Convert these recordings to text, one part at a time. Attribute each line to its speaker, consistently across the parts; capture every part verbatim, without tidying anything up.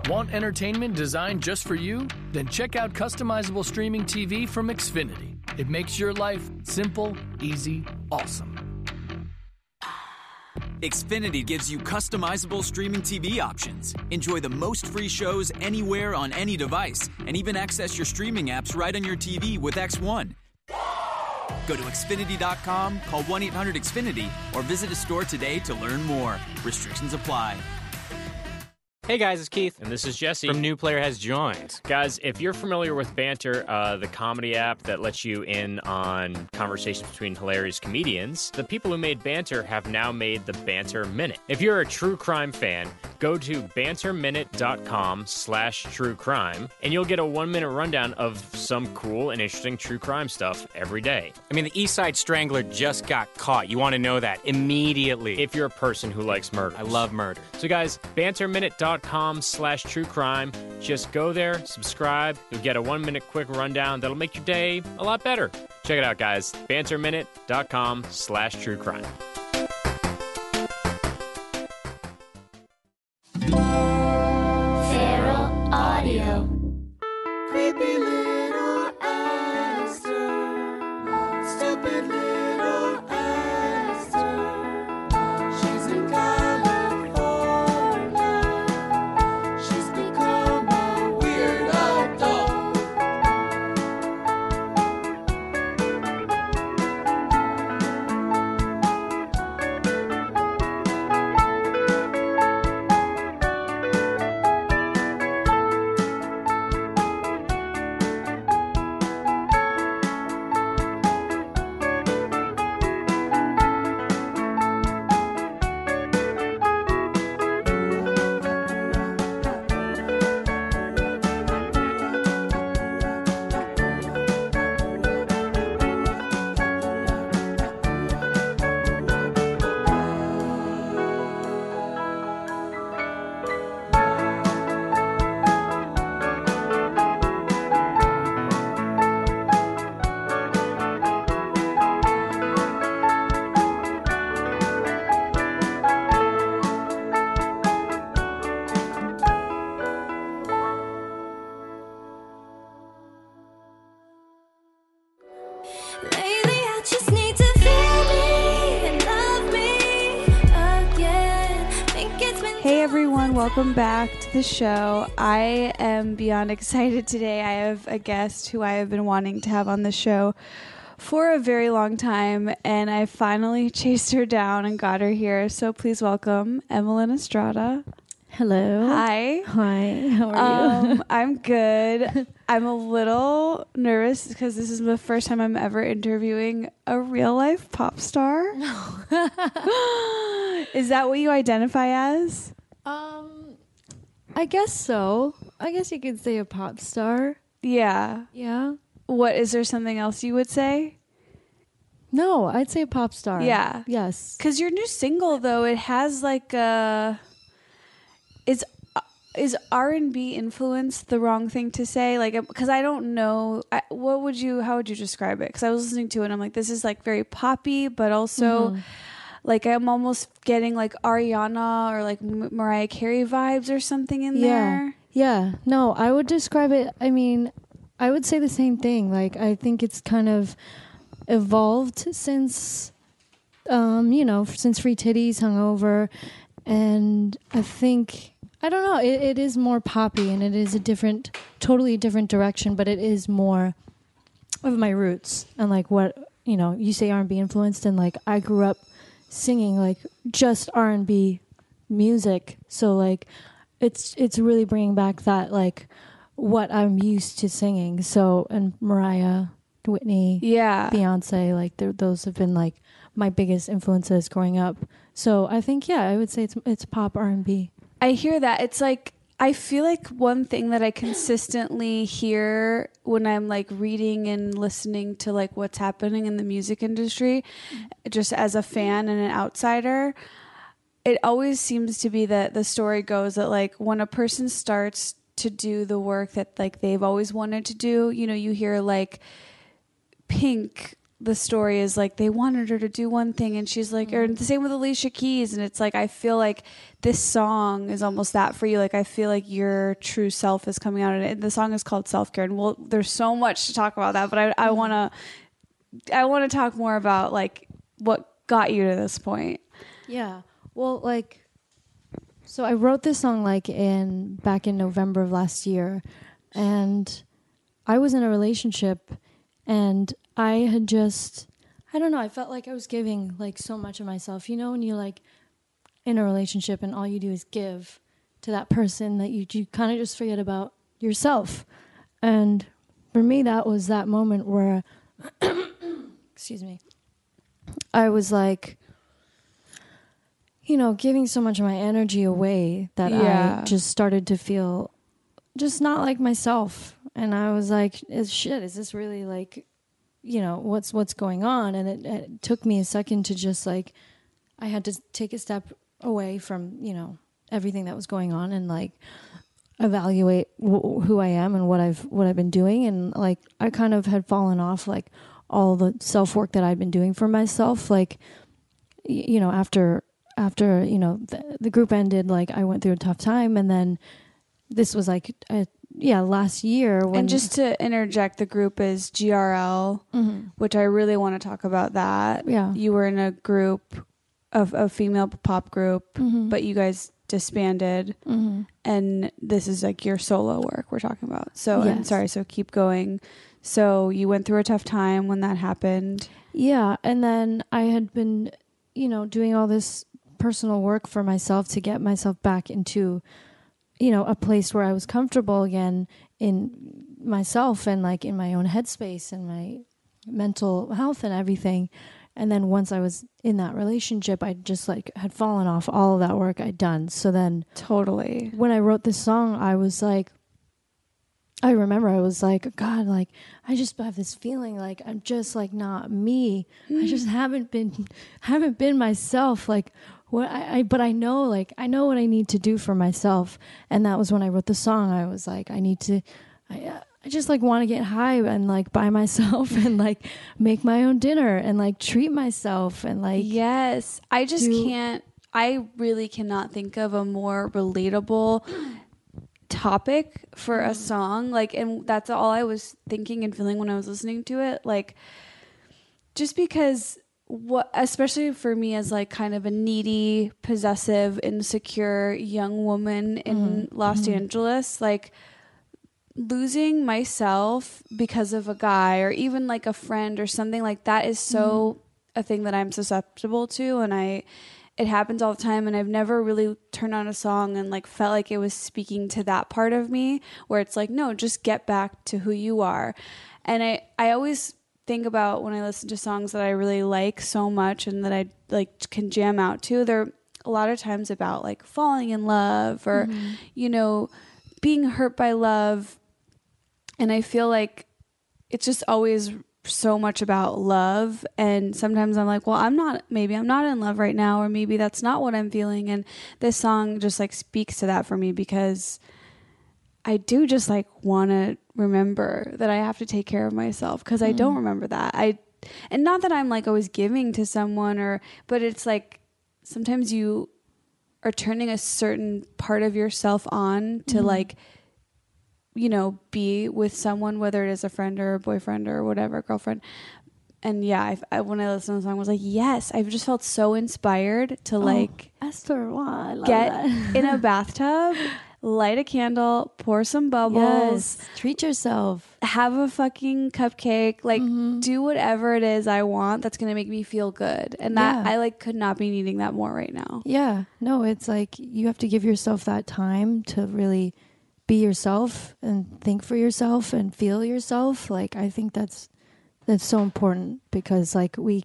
Speaker 1: Want entertainment designed just for you? Then check out customizable streaming T V from Xfinity. It makes your life simple, easy, awesome.
Speaker 2: Xfinity gives you customizable streaming T V options. Enjoy the most free shows anywhere on any device, and even access your streaming apps right on your T V with X one. Go to Xfinity dot com, call one eight hundred X Finity, or visit a store today to learn more. Restrictions apply.
Speaker 3: Hey guys, it's Keith.
Speaker 4: And this is Jesse.
Speaker 3: From New Player Has Joined.
Speaker 4: Guys, if you're familiar with Banter, uh, the comedy app that lets you in on conversations between hilarious comedians, the people who made Banter have now made the Banter Minute. If you're a true crime fan, go to banterminute.com slash true crime, and you'll get a one-minute rundown of some cool and interesting true crime stuff every day.
Speaker 3: I mean, the East Side Strangler just got caught. You want to know that immediately.
Speaker 4: If you're a person who likes murder.
Speaker 3: I love murder.
Speaker 4: So guys, banterminute.com slash true crime. Just go there, subscribe. You'll get a one-minute quick rundown that'll make your day a lot better. Check it out, guys. banterminute.com slash true crime.
Speaker 5: Feral Audio.
Speaker 6: Creepy little Esther, stupid little Esther. She's in California. She's become a weird adult.
Speaker 5: Lately, I just need to feel me and love me again. Think it's been
Speaker 7: Hey everyone, welcome back to the show. I am beyond excited today. I have a guest who I have been wanting to have on the show for a very long time, and I finally chased her down and got her here. So please welcome Evelyn Estrada.
Speaker 8: Hello.
Speaker 7: Hi.
Speaker 8: Hi. How are you?
Speaker 7: Um, I'm good. I'm a little nervous because this is the first time I'm ever interviewing a real life pop star. Is that what you identify as?
Speaker 8: Um, I guess so. I guess you could say a pop star.
Speaker 7: Yeah.
Speaker 8: Yeah.
Speaker 7: What, is there something else you would say?
Speaker 8: No, I'd say a pop star.
Speaker 7: Yeah.
Speaker 8: Yes.
Speaker 7: Because your new single, though, it has like a... Is is R and B influence the wrong thing to say? Like, because I don't know. I, what would you, how would you describe it? Because I was listening to it and I'm like, this is like very poppy, but also
Speaker 8: Mm-hmm.
Speaker 7: like I'm almost getting like Ariana or like M- Mariah Carey vibes or something in
Speaker 8: Yeah.
Speaker 7: there.
Speaker 8: Yeah. No, I would describe it. I mean, I would say the same thing. Like, I think it's kind of evolved since, um, you know, since Free Titties, Hungover. And I think, I don't know, it, it is more poppy and it is a different, totally different direction, but it is more of my roots and like what, you know, you say R and B influenced, and like I grew up singing like just R and B music. So like it's it's really bringing back that like what I'm used to singing. So, and Mariah, Whitney,
Speaker 7: Yeah.
Speaker 8: Beyonce, like th- those have been like my biggest influences growing up. So I think, yeah, I would say it's it's pop R and B.
Speaker 7: I hear that. It's like, I feel like one thing that I consistently hear when I'm like reading and listening to like what's happening in the music industry, just as a fan and an outsider, it always seems to be that the story goes that like when a person starts to do the work that like they've always wanted to do, you know, you hear like Pink the story is like they wanted her to do one thing and she's like, or the same with Alicia Keys. And it's like, I feel like this song is almost that for you. Like, I feel like your true self is coming out in it. The song is called Self-Care. And well, there's so much to talk about that, but I, I want to, I want to talk more about like what got you to this point.
Speaker 8: Yeah. Well, like, so I wrote this song like in, back in November of last year, and I was in a relationship and I had just, I don't know, I felt like I was giving like so much of myself, you know, when you're like in a relationship and all you do is give to that person that you, you kind of just forget about yourself. And for me, that was that moment where, excuse me, I was like, you know, giving so much of my energy away that
Speaker 7: Yeah.
Speaker 8: I just started to feel just not like myself. And I was like, is shit, is this really like, you know, what's what's going on? And it, it took me a second to just like, I had to take a step away from, you know, everything that was going on and like evaluate wh- who I am and what I've what I've been doing. And like, I kind of had fallen off like all the self-work that I'd been doing for myself. Like, y- you know, after after, you know, the, the group ended, like I went through a tough time. And then this was like, a, yeah, last year. When
Speaker 7: And just to interject, the group is G R L,
Speaker 8: Mhm.
Speaker 7: which I really want to talk about that.
Speaker 8: Yeah.
Speaker 7: You were in a group of a female pop group,
Speaker 8: Mhm.
Speaker 7: but you guys disbanded.
Speaker 8: Mhm.
Speaker 7: And this is like your solo work we're talking about. So I'm
Speaker 8: Yes.
Speaker 7: sorry, so keep going. So you went through a tough time when that happened.
Speaker 8: Yeah, and then I had been, you know, doing all this personal work for myself to get myself back into, you know, a place where I was comfortable again in myself and like in my own headspace and my mental health and everything. And then once I was in that relationship, I just like had fallen off all of that work I'd done. So then
Speaker 7: Totally.
Speaker 8: when I wrote this song, I was like, I remember I was like, God, like, I just have this feeling like I'm just like not me. I just haven't been, haven't been myself. Like, what I, I, but I know, like, I know what I need to do for myself. And that was when I wrote the song. I was like, I need to, I, uh, I just like want to get high and like by myself and like make my own dinner and like treat myself and like,
Speaker 7: Yes. I just
Speaker 8: do-
Speaker 7: can't, I really cannot think of a more relatable topic for a song. Like, and that's all I was thinking and feeling when I was listening to it. Like, just because what, especially for me as like kind of a needy, possessive, insecure young woman in Los Angeles, like losing myself because of a guy or even like a friend or something like that is so a thing that I'm susceptible to. And I, it happens all the time. And I've never really turned on a song and like felt like it was speaking to that part of me where it's like, no, just get back to who you are. And I, I always think about when I listen to songs that I really like so much and that I like can jam out to, they're a lot of times about like falling in love or, you know, being hurt by love. And I feel like it's just always so much about love. And sometimes I'm like, well, I'm not, maybe I'm not in love right now, or maybe that's not what I'm feeling. And this song just like speaks to that for me because I do just like want to remember that I have to take care of myself because I don't remember that. I, and not that I'm like always giving to someone or, but it's like sometimes you are turning a certain part of yourself on to like, you know, be with someone, whether it is a friend or a boyfriend or whatever, girlfriend. And yeah, I, I, when I listened to the song, I was like, yes, I've just felt so inspired to like
Speaker 8: Esther, wow, I love
Speaker 7: get
Speaker 8: that.
Speaker 7: in a bathtub, light a candle, pour some bubbles,
Speaker 8: Yes, treat yourself.
Speaker 7: have a fucking cupcake, like do whatever it is I want that's going to make me feel good. And that
Speaker 8: Yeah.
Speaker 7: I like could not be needing that more right now.
Speaker 8: Yeah, no, it's like you have to give yourself that time to really be yourself and think for yourself and feel yourself. Like, I think that's that's so important because like we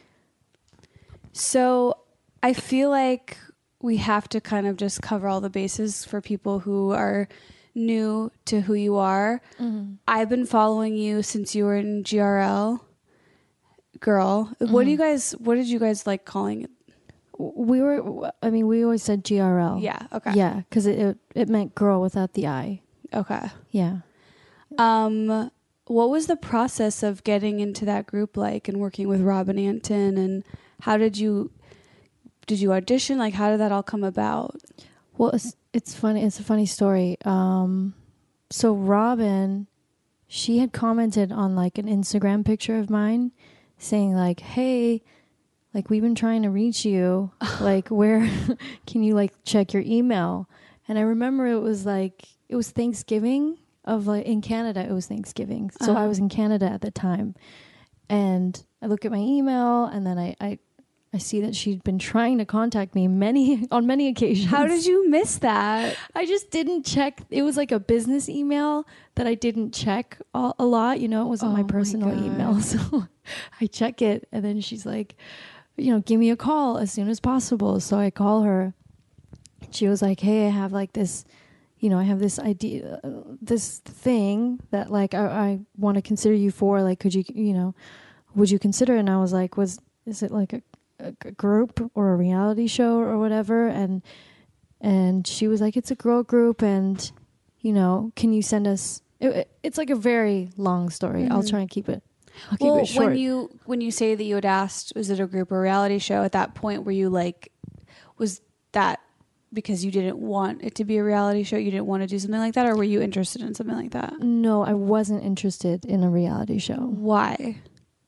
Speaker 7: So I feel like we have to kind of just cover all the bases for people who are new to who you are. I've been following you since you were in G R L. Girl, what do you guys, what did you guys like calling it?
Speaker 8: we were I mean we always said G R L.
Speaker 7: Yeah, okay.
Speaker 8: Yeah, because it, it it meant girl without the I.
Speaker 7: Okay.
Speaker 8: Yeah.
Speaker 7: Um, what was the process of getting into that group like, and working with Robin Anton, and how did you did you audition? Like, how did that all come about?
Speaker 8: Well, it's, it's funny. It's a funny story. Um, so Robin, she had commented on like an Instagram picture of mine saying like, hey, like we've been trying to reach you. Like, where can you like check your email? And I remember it was like, it was Thanksgiving of like in Canada. It was Thanksgiving. So
Speaker 7: Uh-huh.
Speaker 8: I was in Canada at the time, and I look at my email, and then I, I, I see that she'd been trying to contact me many on many occasions.
Speaker 7: How did you miss that?
Speaker 8: I just didn't check. It was like a business email that I didn't check a, a lot. You know, it wasn't
Speaker 7: Oh
Speaker 8: my
Speaker 7: my
Speaker 8: personal
Speaker 7: God.
Speaker 8: email. So I check it, and then she's like, you know, give me a call as soon as possible. So I call her. She was like, hey, I have like this, you know, I have this idea, uh, this thing that like I, I want to consider you for. Like, could you, you know, would you consider it? And I was like, was, is it like a, a, a group or a reality show or whatever? And, and she was like, it's a girl group, and, you know, can you send us, it, it- it's like a very long story. I'll
Speaker 7: Mhm.
Speaker 8: try and keep it, I'll keep
Speaker 7: Well,
Speaker 8: it short.
Speaker 7: when you when you say that you had asked, was it a group or reality show? At that point, were you like, was that because you didn't want it to be a reality show? You didn't want to do something like that, or were you interested in something like that?
Speaker 8: No, I wasn't interested in a reality show.
Speaker 7: Why?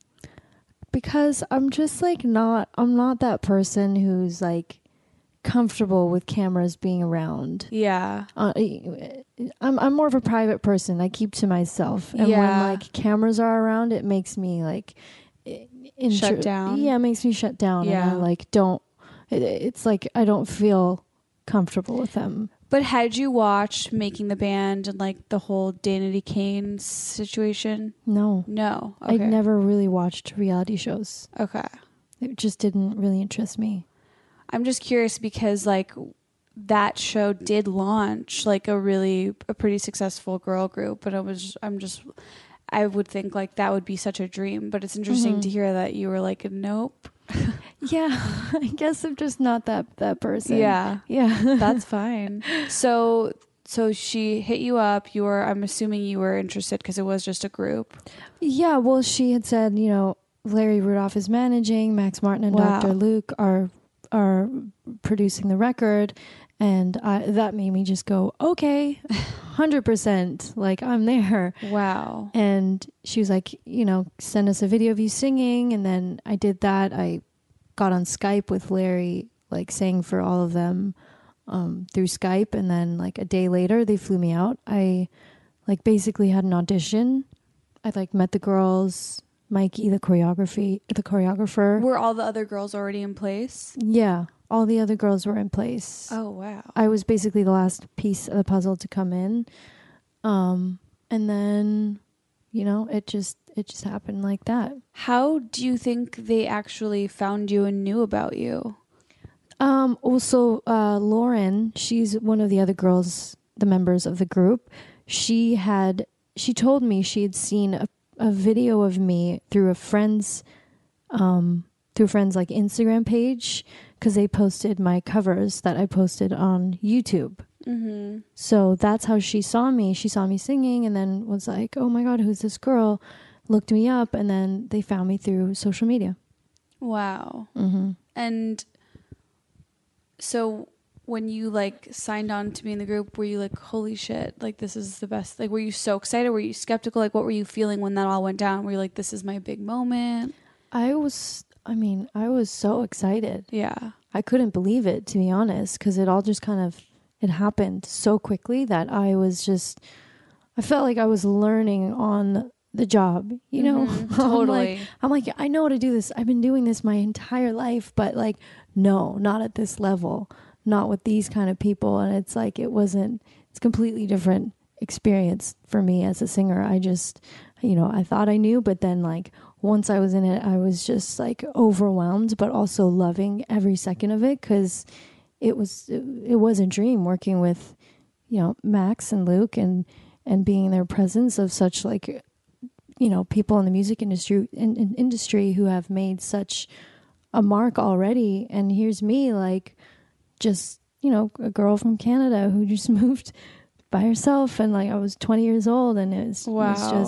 Speaker 8: Because I'm just like not, I'm not that person who's like comfortable with cameras being around.
Speaker 7: Yeah.
Speaker 8: Uh, I'm I'm more of a private person. I keep to myself, and
Speaker 7: Yeah.
Speaker 8: when like cameras are around, it makes me like i-
Speaker 7: Shut
Speaker 8: intro-
Speaker 7: down?
Speaker 8: Yeah, it makes me shut down.
Speaker 7: Yeah.
Speaker 8: and I like don't. It, it's like I don't feel comfortable with them.
Speaker 7: But had you watched Making the Band and like the whole Danity Kane situation?
Speaker 8: No,
Speaker 7: No. Okay.
Speaker 8: I never really watched reality shows.
Speaker 7: Okay.
Speaker 8: It just didn't really interest me.
Speaker 7: I'm just curious because like that show did launch like a really a pretty successful girl group, and I was I'm just I would think like that would be such a dream, but it's interesting
Speaker 8: Mhm.
Speaker 7: to hear that you were like nope.
Speaker 8: Yeah, I guess I'm just not that that person.
Speaker 7: Yeah.
Speaker 8: yeah,
Speaker 7: That's fine. So so she hit you up. You were I'm assuming you were interested because it was just a group.
Speaker 8: Yeah, well, she had said, you know, Larry Rudolph is managing, Max Martin and
Speaker 7: Wow.
Speaker 8: Doctor Luke are are producing the record, and I, that made me just go, okay, one hundred percent, like I'm there.
Speaker 7: Wow.
Speaker 8: And she was like, you know, send us a video of you singing, and then I did that. I got on Skype with Larry, like sang for all of them um, through Skype, and then like a day later, they flew me out. I like basically had an audition. I like met the girls, Mikey, the choreography, the choreographer.
Speaker 7: Were all the other girls already in place?
Speaker 8: Yeah, all the other girls were in place.
Speaker 7: Oh wow.
Speaker 8: I was basically the last piece of the puzzle to come in, um, and then, you know, it just it just happened like that.
Speaker 7: How do you think they actually found you and knew about you?
Speaker 8: Um, also, uh, Lauren, she's one of the other girls, the members of the group. She had she told me she had seen a, a video of me through a friend's um, through a friend's like Instagram page, because they posted my covers that I posted on YouTube.
Speaker 7: Mm-hmm.
Speaker 8: So that's how she saw me. She saw me singing and then was like, oh my God, who's this girl? Looked me up, and then they found me through social media.
Speaker 7: Wow.
Speaker 8: Mm-hmm.
Speaker 7: And so when you like signed on to be in the group, were you like, holy shit, like this is the best? Like, were you so excited? Were you skeptical? Like, what were you feeling when that all went down? Were you like, this is my big moment?
Speaker 8: I was, I mean, I was so excited.
Speaker 7: Yeah.
Speaker 8: I couldn't believe it, to be honest, because it all just kind of, it happened so quickly that I was just, I felt like I was learning on the job, you know?
Speaker 7: Mhm,
Speaker 8: I'm
Speaker 7: totally.
Speaker 8: like, I'm like, I know how to do this. I've been doing this my entire life, but like, no, not at this level, not with these kind of people. And it's like, it wasn't, it's completely different experience for me as a singer. I just, you know, I thought I knew, but then like once I was in it, I was just like overwhelmed, but also loving every second of it, because it was, it, it was a dream working with, you know, Max and Luke, and, and being in their presence of such like, you know, people in the music industry in, in industry who have made such a mark already. And here's me, like, just, you know, a girl from Canada who just moved by herself, and like I was twenty years old, and it was, it was
Speaker 7: Wow.
Speaker 8: just,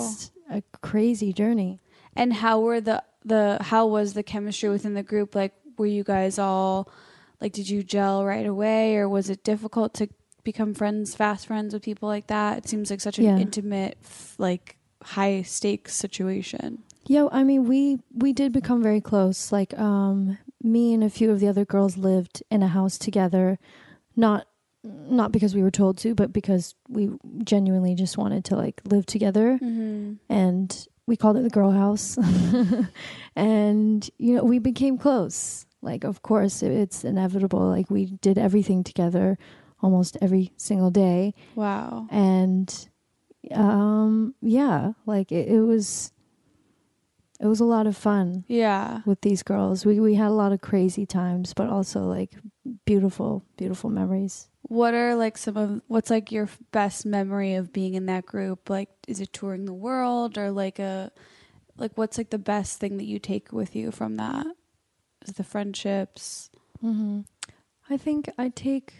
Speaker 8: a crazy journey.
Speaker 7: And how were the the how was the chemistry within the group? Like, were you guys all like, did you gel right away, or was it difficult to become friends, fast friends with people like that? It seems like such an
Speaker 8: Yeah.
Speaker 7: intimate, f- like high stakes situation.
Speaker 8: Yeah, I mean, we we did become very close. Like, um, me and a few of the other girls lived in a house together, not not because we were told to, but because we genuinely just wanted to like live together.
Speaker 7: Mm-hmm.
Speaker 8: And we called it the girl house. And you know, we became close. Like, of course, it, it's inevitable. Like, we did everything together almost every single day.
Speaker 7: Wow.
Speaker 8: And um, yeah, like it, it was. It was a lot of fun
Speaker 7: Yeah.
Speaker 8: with these girls. We we had a lot of crazy times, but also like beautiful, beautiful memories.
Speaker 7: What are like some of what's like your f- best memory of being in that group? Like, is it touring the world, or like a like what's like the best thing that you take with you from that? Is it the friendships?
Speaker 8: Mm-hmm. I think I take,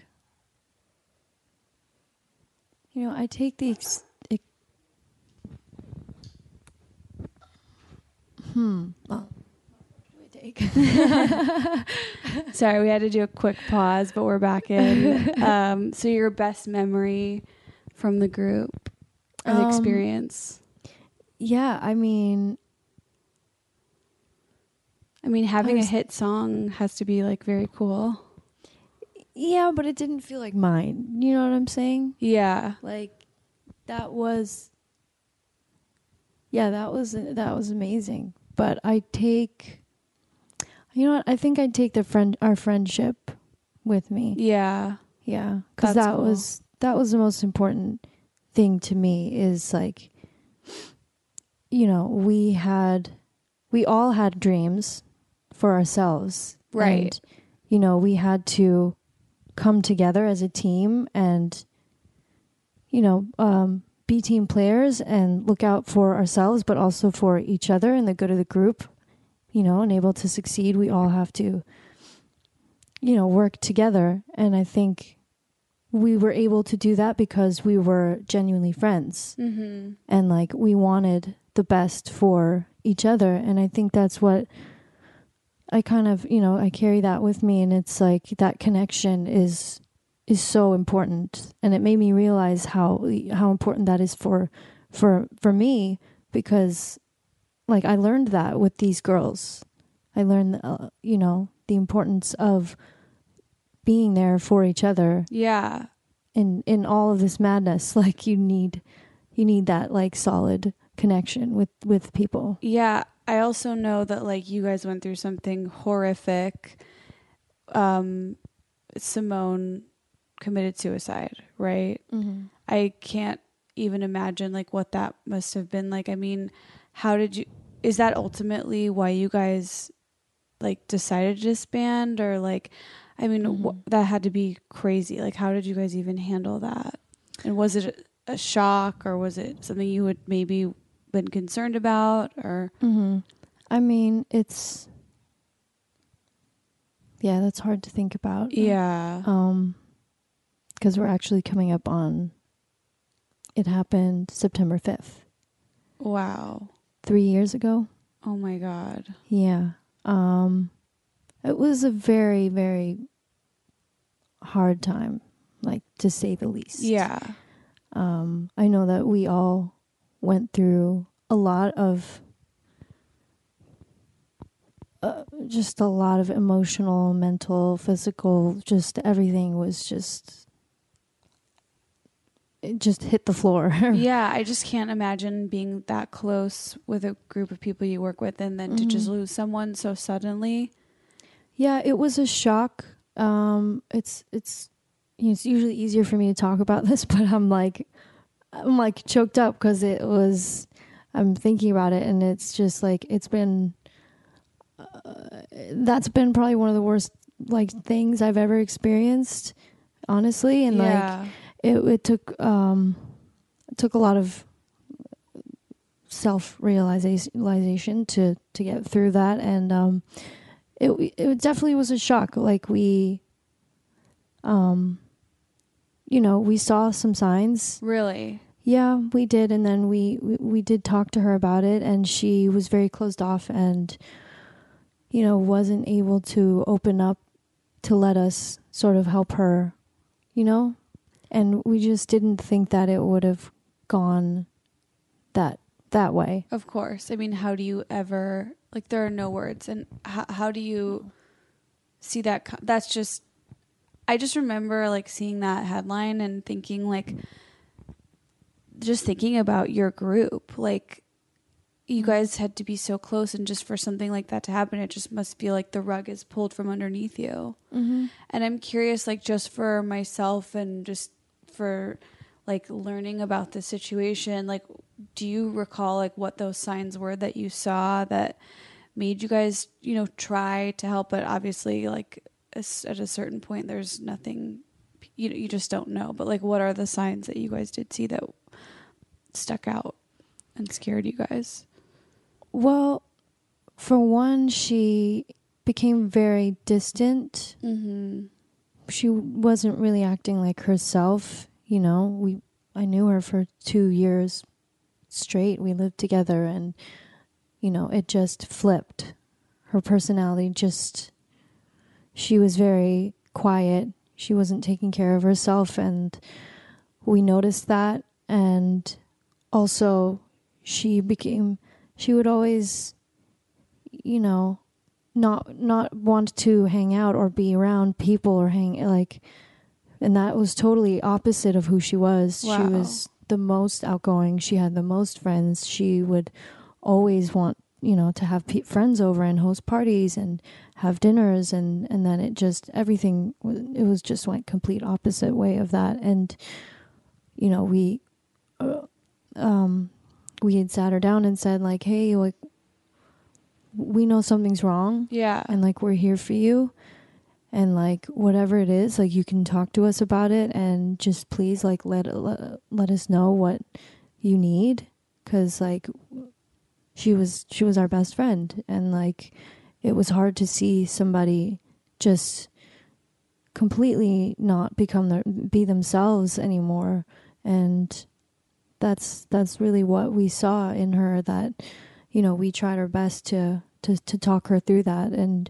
Speaker 8: you know, I take the ex- ex- hmm. Oh. Take.
Speaker 7: Sorry, we had to do a quick pause, but we're back in. Um, so your best memory from the group or the
Speaker 8: Um,
Speaker 7: experience?
Speaker 8: Yeah, I mean,
Speaker 7: I mean, having
Speaker 8: I
Speaker 7: a
Speaker 8: was-
Speaker 7: hit song has to be like very cool.
Speaker 8: yeah, but it didn't feel like mine. You know what I'm saying?
Speaker 7: Yeah.
Speaker 8: Like, that was, yeah, that was that was amazing. But I take, you know what? I think I'd take the friend our friendship with me.
Speaker 7: Yeah.
Speaker 8: Yeah, because
Speaker 7: That's
Speaker 8: that
Speaker 7: cool.
Speaker 8: was that was the most important thing to me. Is like, you know, we had, we all had dreams for ourselves,
Speaker 7: Right.
Speaker 8: And, you know, we had to come together as a team and, you know, um, be team players and look out for ourselves, but also for each other and the good of the group. You know, and able to succeed, we all have to, you know, work together. And I think we were able to do that because we were genuinely friends.
Speaker 7: Mm-hmm.
Speaker 8: And like, we wanted the best for each other. And I think that's what I kind of, you know, I carry that with me. And it's like, that connection is is so important. And it made me realize how how important that is for for for me, because like, I learned that with these girls. I learned, uh, you know, the importance of being there for each other
Speaker 7: Yeah.
Speaker 8: in in all of this madness. Like, you need you need that like solid connection with with people.
Speaker 7: Yeah. I also know that like you guys went through something horrific. Um, Simone committed suicide, right?
Speaker 8: Mm-hmm.
Speaker 7: I can't even imagine like what that must have been like. I mean, how did you, is that ultimately why you guys like decided to disband, or like, I mean,
Speaker 8: Mm-hmm.
Speaker 7: wh- that had to be crazy. Like, how did you guys even handle that? And was it a, a shock, or was it something you had maybe been concerned about, or?
Speaker 8: Mm-hmm. I mean, it's, yeah, that's hard to think about.
Speaker 7: Yeah.
Speaker 8: Um, because we're actually coming up on, it happened September fifth,
Speaker 7: Wow.
Speaker 8: three years ago.
Speaker 7: Oh my God.
Speaker 8: Yeah. Um, it was a very, very hard time, like, to say the least.
Speaker 7: Yeah.
Speaker 8: Um, I know that we all went through a lot of, uh, just a lot of emotional, mental, physical, just everything was just, it just hit the floor.
Speaker 7: Yeah, I just can't imagine being that close with a group of people you work with and then to just
Speaker 8: Mhm.
Speaker 7: lose someone so suddenly.
Speaker 8: Yeah, it was a shock. Um, it's it's you know, it's usually easier for me to talk about this, but I'm like I'm like choked up because it was. I'm thinking about it, and it's just like it's been. Uh, that's been probably one of the worst like things I've ever experienced, honestly, and
Speaker 7: Yeah.
Speaker 8: like it it took um it took a lot of self realization to to get through that, and um. It it definitely was a shock. Like we, um, you know, we saw some signs.
Speaker 7: Really?
Speaker 8: Yeah, we did. And then we, we, we did talk to her about it, and she was very closed off and, you know, wasn't able to open up to let us sort of help her, you know? And we just didn't think that it would have gone that that way.
Speaker 7: Of course. I mean, how do you ever, like, there are no words. And how, how do you see that? co- That's just, I just remember, like, seeing that headline and thinking, like, just thinking about your group. Like, you guys had to be so close, and just for something like that to happen, it just must feel like the rug is pulled from underneath you.
Speaker 8: Mm-hmm.
Speaker 7: And I'm curious, like, just for myself and just for, like, learning about the situation, like, do you recall, like, what those signs were that you saw that made you guys, you know, try to help? But obviously, like, as- at a certain point, there's nothing, you you just don't know. But, like, what are the signs that you guys did see that stuck out and scared you guys?
Speaker 8: Well, for one, she became very distant.
Speaker 7: Mm-hmm.
Speaker 8: She wasn't really acting like herself. You know, we I knew her for two years straight. We lived together, and, you know, it just flipped. Her personality just, she was very quiet. She wasn't taking care of herself, and we noticed that. And also, she became, she would always, you know, not not want to hang out or be around people or hang, like, and that was totally opposite of who she was.
Speaker 7: Wow.
Speaker 8: She was the most outgoing. She had the most friends. She would always want, you know, to have pe- friends over and host parties and have dinners, and, and then it just, everything, w- it was just like complete opposite way of that. And, you know, we, uh, um, we had sat her down and said, like, hey, like, we know something's wrong.
Speaker 7: Yeah.
Speaker 8: And, like, we're here for you. And, like, whatever it is, like, you can talk to us about it, and just please, like, let let, let us know what you need. Because, like, she was she was our best friend. And, like, it was hard to see somebody just completely not become their, be themselves anymore. And that's that's really what we saw in her, that, you know, we tried our best to, to, to talk her through that. And,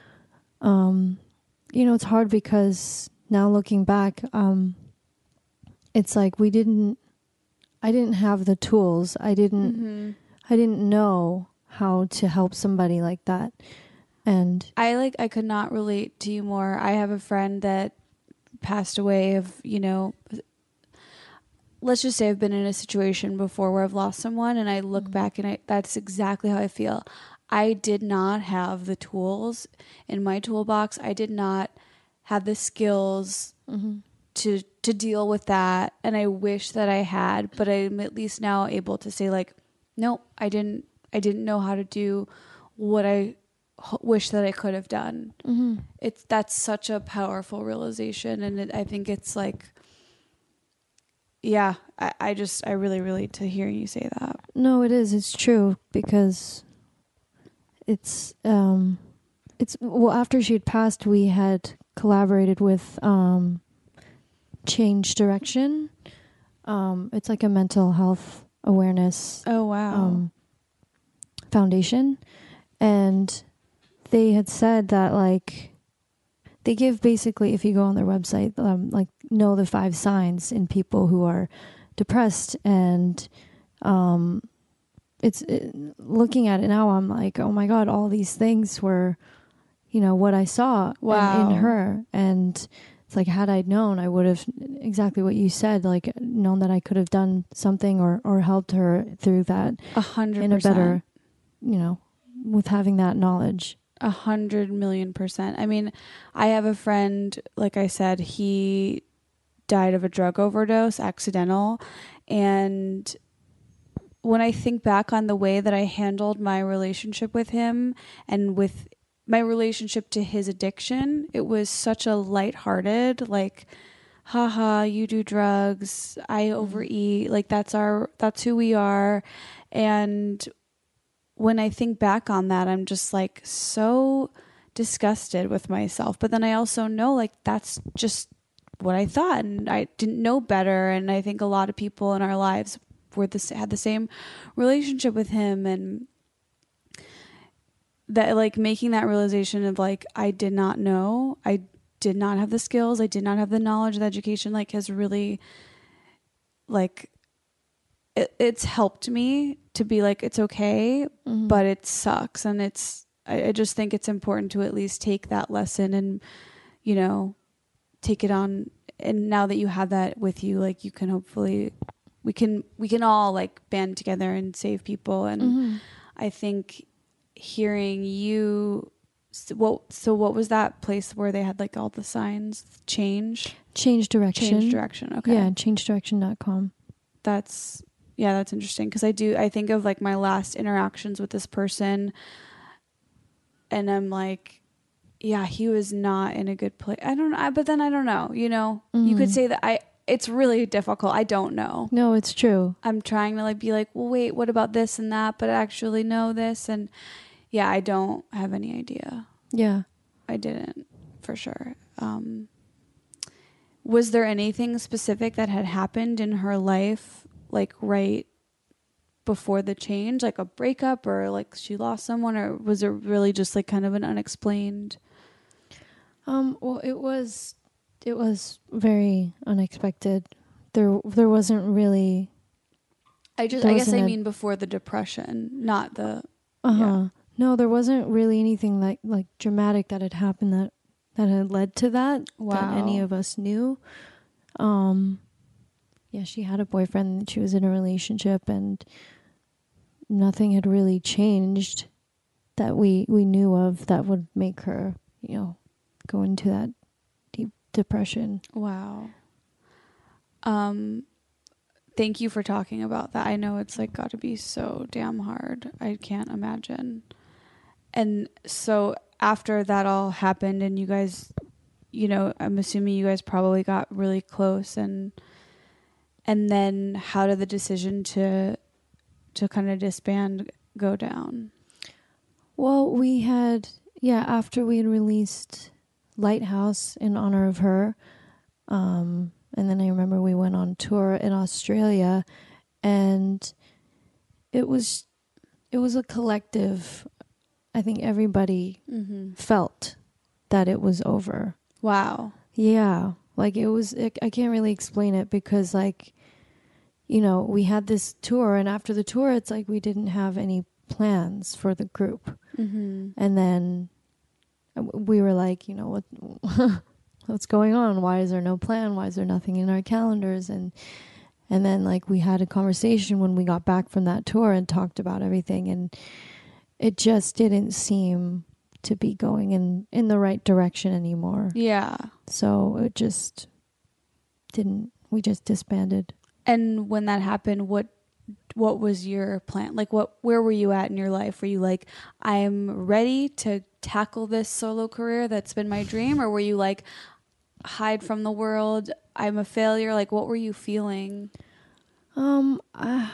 Speaker 8: um, you know, it's hard because now looking back, um, it's like we didn't, I didn't have the tools. I didn't,
Speaker 7: Mm-hmm.
Speaker 8: I didn't know how to help somebody like that. And
Speaker 7: I like I could not relate to you more. I have a friend that passed away of, you know, let's just say I've been in a situation before where I've lost someone, and I look
Speaker 8: Mm-hmm.
Speaker 7: back and I, that's exactly how I feel. I did not have the tools in my toolbox. I did not have the skills
Speaker 8: mm-hmm.
Speaker 7: to to deal with that, and I wish that I had, but I'm at least now able to say, like, no, I didn't I didn't know how to do what I h- wish that I could have done.
Speaker 8: Mm-hmm.
Speaker 7: It's that's such a powerful realization, and it, I think it's like, yeah, I, I just I really relate to hearing you say that.
Speaker 8: No, it is. It's true, because it's um, it's well, after she had passed, we had collaborated with um, Change Direction. Um, it's like a mental health awareness
Speaker 7: Oh wow.
Speaker 8: um, foundation, and they had said that, like, they give basically, if you go on their website, um, like, know the five signs in people who are depressed. And um, it's it, looking at it now, I'm like, oh my God, all these things were, you know, what I saw in-
Speaker 7: Wow.
Speaker 8: in her. And it's like, had I known, I would have, exactly what you said, like, known that I could have done something or, or helped her through that
Speaker 7: A hundred
Speaker 8: in a
Speaker 7: percent.
Speaker 8: better, you know, with having that knowledge.
Speaker 7: A hundred million percent. I mean, I have a friend, like I said, he died of a drug overdose, accidental. And when I think back on the way that I handled my relationship with him and with my relationship to his addiction, it was such a lighthearted, like, haha, you do drugs, I overeat, like, that's our, that's who we are. And when I think back on that, I'm just like so disgusted with myself. But then I also know, like, that's just what I thought, and I didn't know better. And I think a lot of people in our lives were this had the same relationship with him, and that like making that realization of like I did not know, I did not have the skills, I did not have the knowledge, the education, like has really like it, it's helped me to be like it's okay,
Speaker 8: Mhm.
Speaker 7: but it sucks, and it's I, I just think it's important to at least take that lesson and you know take it on. And now that you have that with you, like you can hopefully we can we can all like band together and save people. And
Speaker 8: Mhm.
Speaker 7: I think hearing you so what so what was that place where they had like all the signs change
Speaker 8: Change direction.
Speaker 7: change direction? Okay.
Speaker 8: Yeah, change direction dot com.
Speaker 7: That's yeah, that's interesting, because I do I think of like my last interactions with this person, and I'm like, yeah, he was not in a good place. I don't know, but then I don't know, you know. You could
Speaker 8: Mhm.
Speaker 7: say that I it's really difficult. I don't know.
Speaker 8: No, it's true.
Speaker 7: I'm trying to like be like, well, wait, what about this and that? But I actually know this, and yeah, I don't have any idea.
Speaker 8: Yeah.
Speaker 7: I didn't, for sure. Um, was there anything specific that had happened in her life, like right before the change, like a breakup or like she lost someone, or was it really just like kind of an unexplained?
Speaker 8: Um, well, it was, it was very unexpected. There, there wasn't really.
Speaker 7: I just,
Speaker 8: There
Speaker 7: I guess I
Speaker 8: wasn't a-
Speaker 7: mean before the depression, not the.
Speaker 8: Uh huh.
Speaker 7: Yeah.
Speaker 8: No, there wasn't really anything like like dramatic that had happened that that had led to that that any
Speaker 7: Wow.
Speaker 8: of us knew. Um, yeah, she had a boyfriend. She was in a relationship, and nothing had really changed that we we knew of that would make her, you know, go into that deep depression.
Speaker 7: Wow. Um, thank you for talking about that. I know it's like got to be so damn hard. I can't imagine. And so after that all happened and you guys, you know, I'm assuming you guys probably got really close, and and then how did the decision to to kind of disband go down?
Speaker 8: Well, we had, yeah, after we had released Lighthouse in honor of her, um, and then I remember we went on tour in Australia, and it was, it was a collective. I think everybody
Speaker 7: Mm-hmm.
Speaker 8: felt that it was over.
Speaker 7: Wow.
Speaker 8: Yeah, like it was, it, I can't really explain it because like, you know, we had this tour, and after the tour, it's like we didn't have any plans for the group.
Speaker 7: Mm-hmm.
Speaker 8: And then we were like, you know, what what's going on? Why is there no plan? Why is there nothing in our calendars? And and then like we had a conversation when we got back from that tour and talked about everything, and it just didn't seem to be going in, in the right direction anymore.
Speaker 7: Yeah.
Speaker 8: So it just didn't, we just disbanded.
Speaker 7: And when that happened, what what was your plan? Like what where were you at in your life? Were you like, I'm ready to tackle this solo career that's been my dream? Or were you like, hide from the world, I'm a failure? Like what were you feeling?
Speaker 8: Um, I,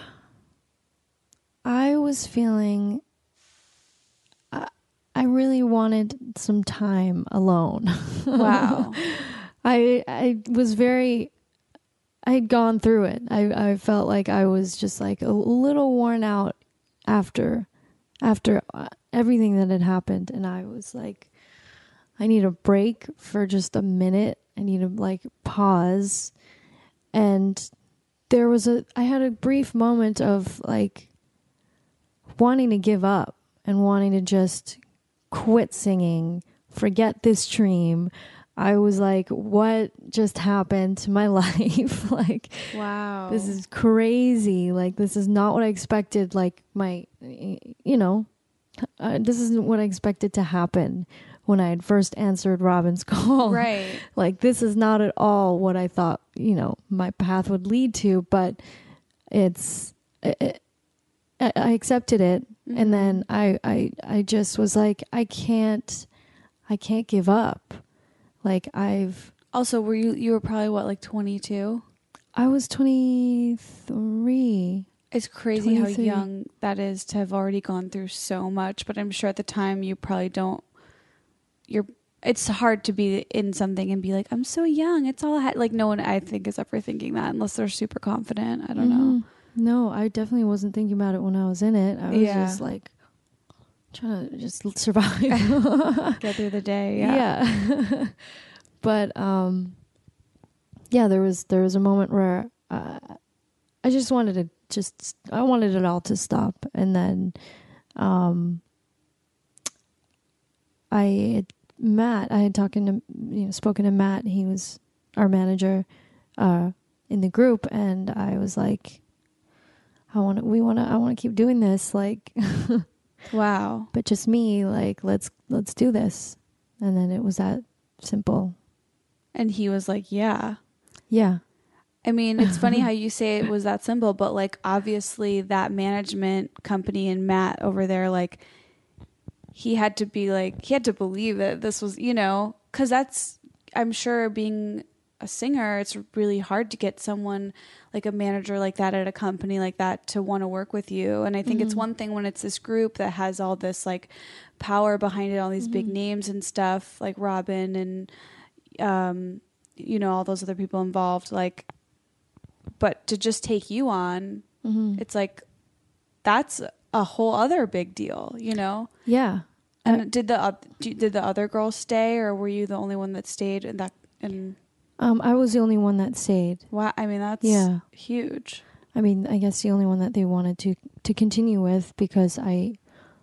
Speaker 8: I was feeling, I, I really wanted some time alone.
Speaker 7: Wow.
Speaker 8: I I was very, I had gone through it. I, I felt like I was just like a little worn out after, after uh, everything that had happened. And I was like, I need a break for just a minute. I need to like pause. And there was a, I had a brief moment of like wanting to give up and wanting to just quit singing, forget this dream. I was like, what just happened to my life? Like,
Speaker 7: Wow.
Speaker 8: this is crazy. Like, this is not what I expected. Like, my, you know, uh, this isn't what I expected to happen when I had first answered Robin's call.
Speaker 7: Right.
Speaker 8: Like, this is not at all what I thought, you know, my path would lead to, but it's, it, I, I accepted it.
Speaker 7: Mm-hmm.
Speaker 8: And then I, I, I just was like, I can't, I can't give up. Like I've
Speaker 7: Also, were you you were probably what, like twenty-two?
Speaker 8: I was twenty-three.
Speaker 7: It's crazy how
Speaker 8: twenty-three.
Speaker 7: young that is to have already gone through so much, but I'm sure at the time you probably don't you're it's hard to be in something and be like, I'm so young. It's all I had. Like no one I think is ever thinking that unless they're super confident. I don't know.
Speaker 8: No, I definitely wasn't thinking about it when I was in it. I was
Speaker 7: Yeah.
Speaker 8: just like trying to just survive.
Speaker 7: Get through the day. Yeah.
Speaker 8: Yeah. But um yeah, there was there was a moment where uh, I just wanted to just I wanted it all to stop, and then um I had Matt, I had talking to you know spoken to Matt, he was our manager uh in the group, and I was like, I want to we want to I want to keep doing this, like
Speaker 7: Wow.
Speaker 8: but just me, like let's let's do this. And then it was that simple.
Speaker 7: And he was like, yeah.
Speaker 8: Yeah.
Speaker 7: I mean, it's funny how you say it was that simple, but like obviously that management company and Matt over there, like he had to be like, he had to believe that this was, you know, because that's, I'm sure being a singer, it's really hard to get someone like a manager like that at a company like that to want to work with you. And I think
Speaker 8: Mm-hmm.
Speaker 7: it's one thing when it's this group that has all this like power behind it, all these
Speaker 8: Mm-hmm.
Speaker 7: big names and stuff like Robin and, um, you know, all those other people involved, like, but to just take you on,
Speaker 8: Mm-hmm.
Speaker 7: it's like, that's a whole other big deal, you know?
Speaker 8: Yeah.
Speaker 7: And did the, oth- did the other girls stay, or were you the only one that stayed in that, and
Speaker 8: Um, I was the only one that stayed.
Speaker 7: wow, I mean, that's
Speaker 8: Yeah.
Speaker 7: huge.
Speaker 8: I mean, I guess the only one that they wanted to to continue with, because I,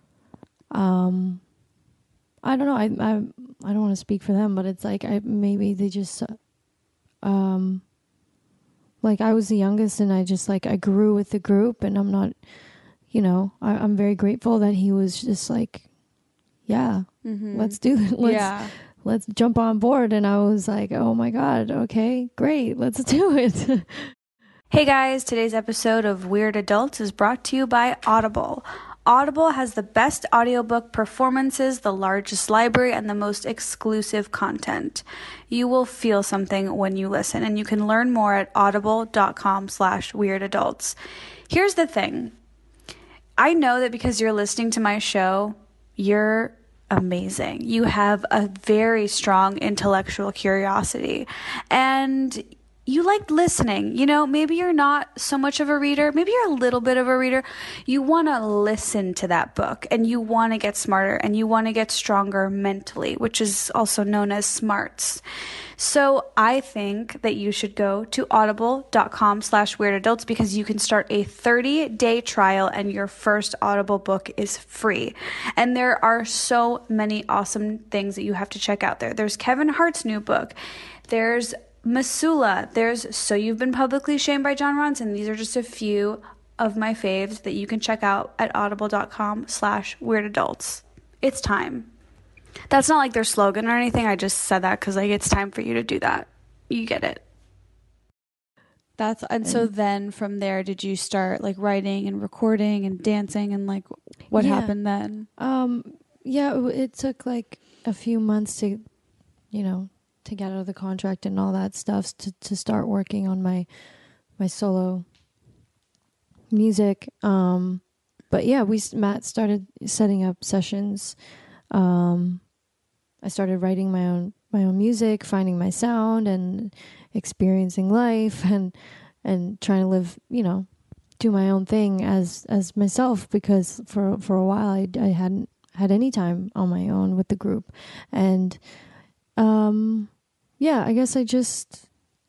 Speaker 8: um, I don't know. I I I don't want to speak for them, but it's like I maybe they just, uh, um, like I was the youngest, and I just like I grew with the group, and I'm not, you know, I, I'm very grateful that he was just like, yeah,
Speaker 7: Mm-hmm.
Speaker 8: let's do it. Let's,
Speaker 7: yeah.
Speaker 8: let's jump on board. And I was like, oh my God, okay, great, let's do it.
Speaker 7: Hey guys, today's episode of Weird Adults is brought to you by Audible. Audible has the best audiobook performances, the largest library, and the most exclusive content. You will feel something when you listen, and you can learn more at audible.com slash weirdadults. Here's the thing. I know that because you're listening to my show, you're amazing. You have a very strong intellectual curiosity, and you like listening. You know, maybe you're not so much of a reader. Maybe you're a little bit of a reader. You want to listen to that book, and you want to get smarter, and you want to get stronger mentally, which is also known as smarts. So I think that you should go to audible.com slash weirdadults, because you can start a thirty-day trial, and your first Audible book is free. And there are so many awesome things that you have to check out there. There's Kevin Hart's new book. There's Masula. There's So You've Been Publicly Shamed by Jon Ronson. These are just a few of my faves that you can check out at audible.com slash weirdadults. It's time. That's not like their slogan or anything. I just said that because like it's time for you to do that. You get it. That's and so then from there, did you start like writing and recording and dancing, and like what
Speaker 8: Yeah.
Speaker 7: happened then?
Speaker 8: Um, yeah, it, it took like a few months to, you know, to get out of the contract and all that stuff to, to start working on my, my solo music. Um, but yeah, we, Matt started setting up sessions. Um, I started writing my own, my own music, finding my sound and experiencing life, and, and trying to live, you know, do my own thing as, as myself, because for, for a while I, I hadn't had any time on my own with the group. And, um, yeah, I guess I just,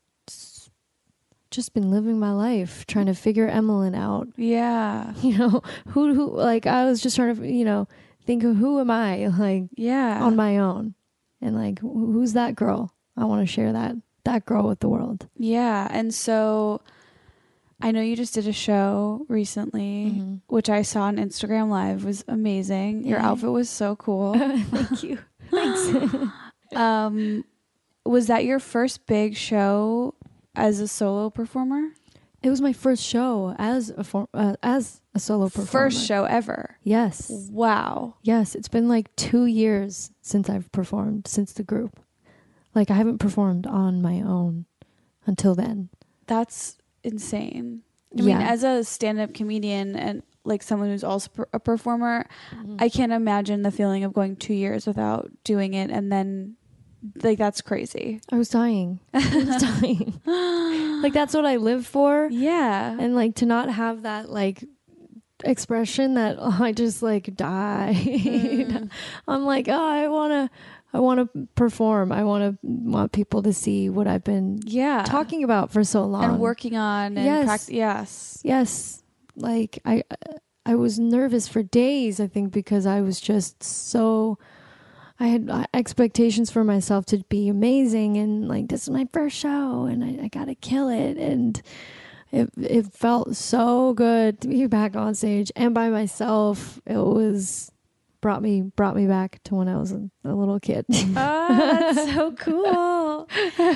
Speaker 8: just been living my life, trying to figure Emmeline out.
Speaker 7: Yeah.
Speaker 8: You know, who, who, like, I was just trying to, you know, think of who am I, like,
Speaker 7: Yeah.
Speaker 8: on my own. And, like, wh- who's that girl? I want to share that, that girl with the world.
Speaker 7: Yeah. And so I know you just did a show recently,
Speaker 8: Mhm.
Speaker 7: which I saw on Instagram Live. It was amazing. Your
Speaker 8: Yeah.
Speaker 7: outfit was so cool.
Speaker 8: Thank you. Thanks.
Speaker 7: um, was that your first big show as a solo performer?
Speaker 8: It was my first show as a for, uh, as a solo performer.
Speaker 7: First show ever.
Speaker 8: Yes.
Speaker 7: Wow.
Speaker 8: Yes, it's been like two years since I've performed, since the group. Like, I haven't performed on my own until then.
Speaker 7: That's insane. I
Speaker 8: Yeah.
Speaker 7: mean, as a stand-up comedian and like someone who's also per- a performer,
Speaker 8: Mm-hmm.
Speaker 7: I can't imagine the feeling of going two years without doing it and then like that's crazy.
Speaker 8: I was dying. I was dying. Like that's what I live for.
Speaker 7: Yeah.
Speaker 8: And like to not have that like expression that oh, I just like died. Mm. I'm like, oh, I want to I want to perform. I want to want people to see what I've been
Speaker 7: yeah.
Speaker 8: talking about for so long
Speaker 7: and working on and
Speaker 8: yes.
Speaker 7: pract- yes.
Speaker 8: Yes. Like I I was nervous for days, I think, because I was just so I had expectations for myself to be amazing and like this is my first show and I, I gotta kill it, and it it felt so good to be back on stage and by myself. It was brought me brought me back to when I was a, a little kid.
Speaker 7: Oh, that's so cool.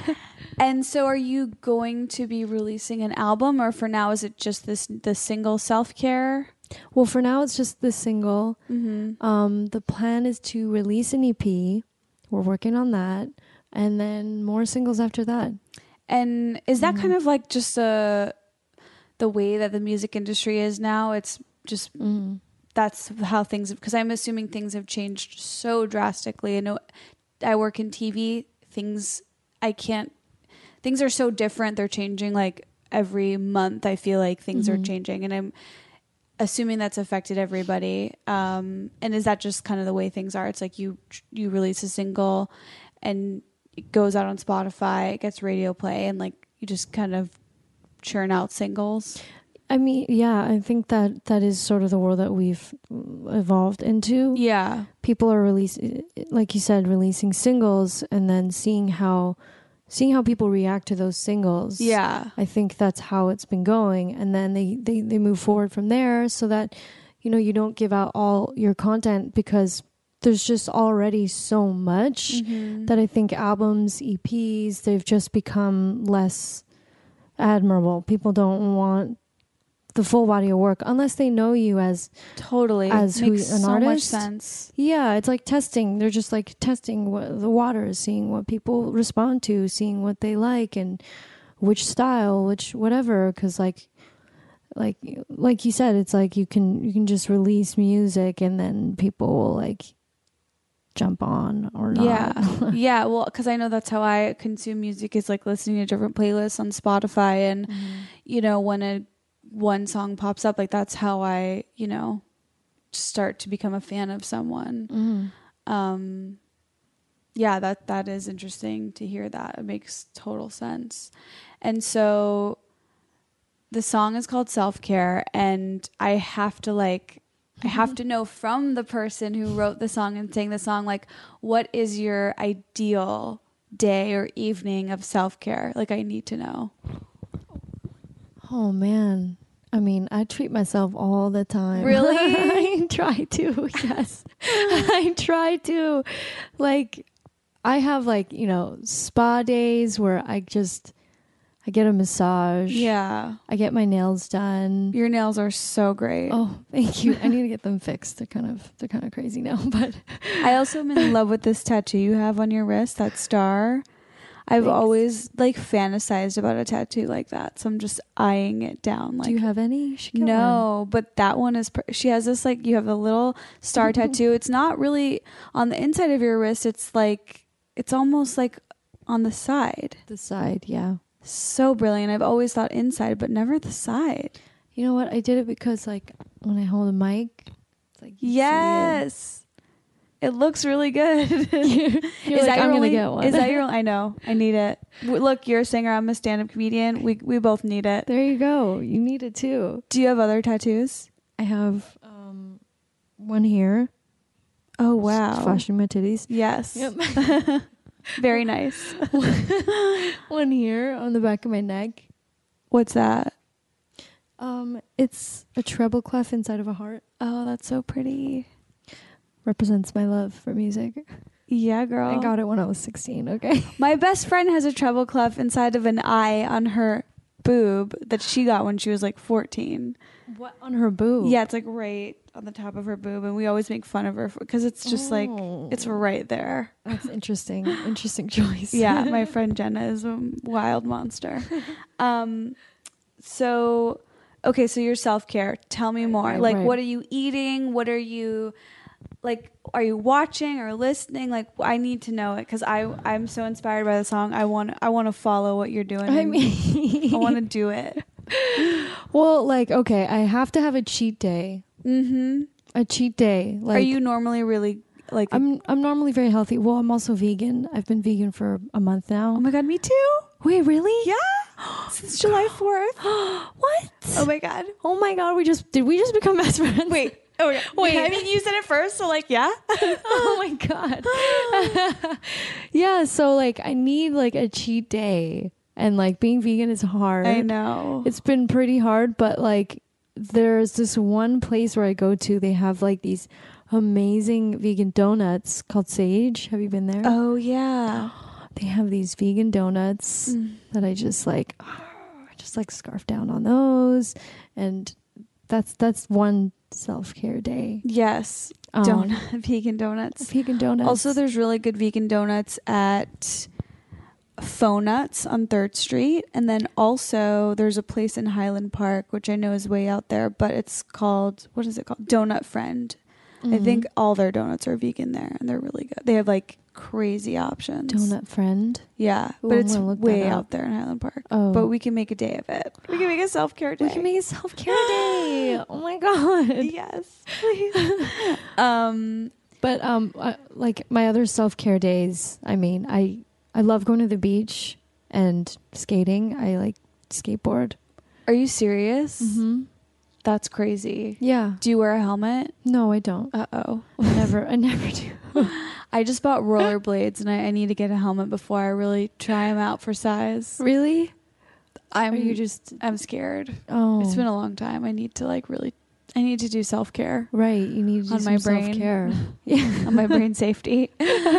Speaker 7: And so are you going to be releasing an album, or for now is it just this the single Self-Care?
Speaker 8: Well, for now it's just the single.
Speaker 7: Mm-hmm.
Speaker 8: Um, the plan is to release an E P. We're working on that, and then more singles after that.
Speaker 7: And is that
Speaker 8: Mm-hmm.
Speaker 7: kind of like just a the way that the music industry is now? It's just
Speaker 8: Mm-hmm.
Speaker 7: that's how things, because I'm assuming things have changed so drastically. I know I work in T V. Things I can't. Things are so different. They're changing like every month. I feel like things
Speaker 8: Mm-hmm.
Speaker 7: are changing, and I'm assuming that's affected everybody. Um, and is that just kind of the way things are? It's like you you release a single, and it goes out on Spotify, it gets radio play, and like you just kind of churn out singles.
Speaker 8: I mean, yeah, I think that that is sort of the world that we've evolved into.
Speaker 7: Yeah.
Speaker 8: People are releasing, like you said, releasing singles and then seeing how seeing how people react to those singles.
Speaker 7: Yeah.
Speaker 8: I think that's how it's been going. And then they, they, they move forward from there so that, you know, you don't give out all your content because there's just already so much
Speaker 7: Mm-hmm.
Speaker 8: that I think albums, E Ps, they've just become less admirable. People don't want the full body of work unless they know you as
Speaker 7: Totally.
Speaker 8: as who,
Speaker 7: Makes
Speaker 8: an
Speaker 7: so
Speaker 8: artist.
Speaker 7: much sense.
Speaker 8: Yeah, it's like testing. They're just like testing what the water, seeing what people respond to, seeing what they like and which style, which whatever. Because like, like, like you said, it's like you can you can just release music and then people will like jump on or not.
Speaker 7: Yeah. Yeah. Well, because I know that's how I consume music, is like listening to different playlists on Spotify, and
Speaker 8: Mm-hmm.
Speaker 7: you know, when a one song pops up, like that's how I, you know, start to become a fan of someone.
Speaker 8: Mm-hmm.
Speaker 7: Um, yeah, that that is interesting to hear that. It makes total sense. And so the song is called Self-Care, and I have to like I have to know from the person who wrote the song and sang the song, like, what is your ideal day or evening of self-care? Like, I need to know.
Speaker 8: Oh man. I mean, I treat myself all the time.
Speaker 7: Really?
Speaker 8: I try to, yes. I try to. Like, I have like, you know, spa days where I just, I get a massage.
Speaker 7: Yeah.
Speaker 8: I get my nails done.
Speaker 7: Your nails are so great.
Speaker 8: Oh, thank you. I need to get them fixed. They're kind of, they're kind of crazy now, but.
Speaker 7: I also am in love with this tattoo you have on your wrist, that star. I've
Speaker 8: Thanks.
Speaker 7: always like fantasized about a tattoo like that, so I'm just eyeing it down. Like,
Speaker 8: Do you have any? You should get one.
Speaker 7: no, but that one is. Per- she has this like you have a little star tattoo. It's not really on the inside of your wrist. It's like it's almost like on the side.
Speaker 8: The side, yeah.
Speaker 7: So brilliant. I've always thought inside, but never the side.
Speaker 8: You know what? I did it because like when I hold a mic, it's like you see it.
Speaker 7: Yes. It looks really good.
Speaker 8: You're
Speaker 7: Is
Speaker 8: like,
Speaker 7: that
Speaker 8: I'm
Speaker 7: your only,
Speaker 8: gonna get one.
Speaker 7: Is that your? I know. I need it. W- Look, you're a singer. I'm a stand-up comedian. We we both need it.
Speaker 8: There you go. You need it too.
Speaker 7: Do you have other tattoos?
Speaker 8: I have um, one here.
Speaker 7: Oh
Speaker 8: Just
Speaker 7: wow!
Speaker 8: flashing my titties.
Speaker 7: Yes.
Speaker 8: Yep.
Speaker 7: Very nice.
Speaker 8: One here on the back of my neck.
Speaker 7: What's that?
Speaker 8: Um, it's a treble clef inside of a heart.
Speaker 7: Oh, that's so pretty.
Speaker 8: Represents my love for music.
Speaker 7: Yeah, girl.
Speaker 8: I got it when I was sixteen. Okay.
Speaker 7: My best friend has a treble clef inside of an eye on her boob that she got when she was like fourteen.
Speaker 8: What on her boob?
Speaker 7: Yeah, it's like right on the top of her boob, and we always make fun of her because it's just like
Speaker 8: Oh.
Speaker 7: it's right there.
Speaker 8: That's interesting. Interesting choice.
Speaker 7: Yeah, my friend Jenna is a wild monster. Um, so okay, so your self-care. Tell me more.
Speaker 8: right,
Speaker 7: like,
Speaker 8: right.
Speaker 7: what are you eating? What are you like, are you watching or listening? Like, I need to know it because I I'm so inspired by the song. I want I want to follow what you're doing.
Speaker 8: I
Speaker 7: and
Speaker 8: mean,
Speaker 7: I want to do it.
Speaker 8: well, like, okay, I have to have a cheat day.
Speaker 7: Mm-hmm.
Speaker 8: A cheat day. Like,
Speaker 7: are you normally really like?
Speaker 8: I'm I'm normally very healthy. Well, I'm also vegan. I've been vegan for a month now.
Speaker 7: Oh my god, me too.
Speaker 8: Wait, really?
Speaker 7: Yeah. Since July fourth.
Speaker 8: What?
Speaker 7: Oh my god.
Speaker 8: Oh my god, we just did we just become best friends?
Speaker 7: Wait. Oh my god.
Speaker 8: Wait.
Speaker 7: I mean, you said it first, so like, yeah.
Speaker 8: Oh my god. Yeah, so like I need like a cheat day, and like being vegan is hard.
Speaker 7: I know.
Speaker 8: It's been pretty hard, but like there's this one place where I go to, they have like these amazing vegan donuts called Sage. Have you been there?
Speaker 7: Oh yeah.
Speaker 8: They have these vegan donuts
Speaker 7: Mm.
Speaker 8: that I just like just like scarf down on those, and that's that's one self-care day.
Speaker 7: Yes.
Speaker 8: Um,
Speaker 7: Donut, vegan donuts.
Speaker 8: Vegan donuts.
Speaker 7: Also, there's really good vegan donuts at Faux Nuts on third Street. And then also there's a place in Highland Park, which I know is way out there, but it's called, what is it called? Donut Friend. I
Speaker 8: Mhm.
Speaker 7: think all their donuts are vegan there and they're really good. They have like crazy options.
Speaker 8: Donut Friend.
Speaker 7: Yeah,
Speaker 8: Ooh,
Speaker 7: but
Speaker 8: I'm
Speaker 7: it's
Speaker 8: gonna look
Speaker 7: way
Speaker 8: that up.
Speaker 7: out there in Highland Park.
Speaker 8: Oh.
Speaker 7: But we can make a day of it. We can make a self-care day.
Speaker 8: We can make a self-care day. Oh my god.
Speaker 7: Yes, please. um,
Speaker 8: But um, uh, like my other self-care days, I mean, I I love going to the beach and skating. I like skateboard.
Speaker 7: are you serious?
Speaker 8: Mm-hmm.
Speaker 7: That's crazy.
Speaker 8: Yeah.
Speaker 7: Do you wear a helmet?
Speaker 8: No, I don't.
Speaker 7: Uh oh.
Speaker 8: I never. I never do.
Speaker 7: I just bought rollerblades and I, I need to get a helmet before I really try them out for size.
Speaker 8: Really?
Speaker 7: I'm
Speaker 8: Are you just?
Speaker 7: I'm scared.
Speaker 8: Oh,
Speaker 7: It's been a long time. I need to like really. I need to do self care
Speaker 8: right. You need to do
Speaker 7: on
Speaker 8: some
Speaker 7: my brain.
Speaker 8: self-care. Yeah.
Speaker 7: on my brain safety.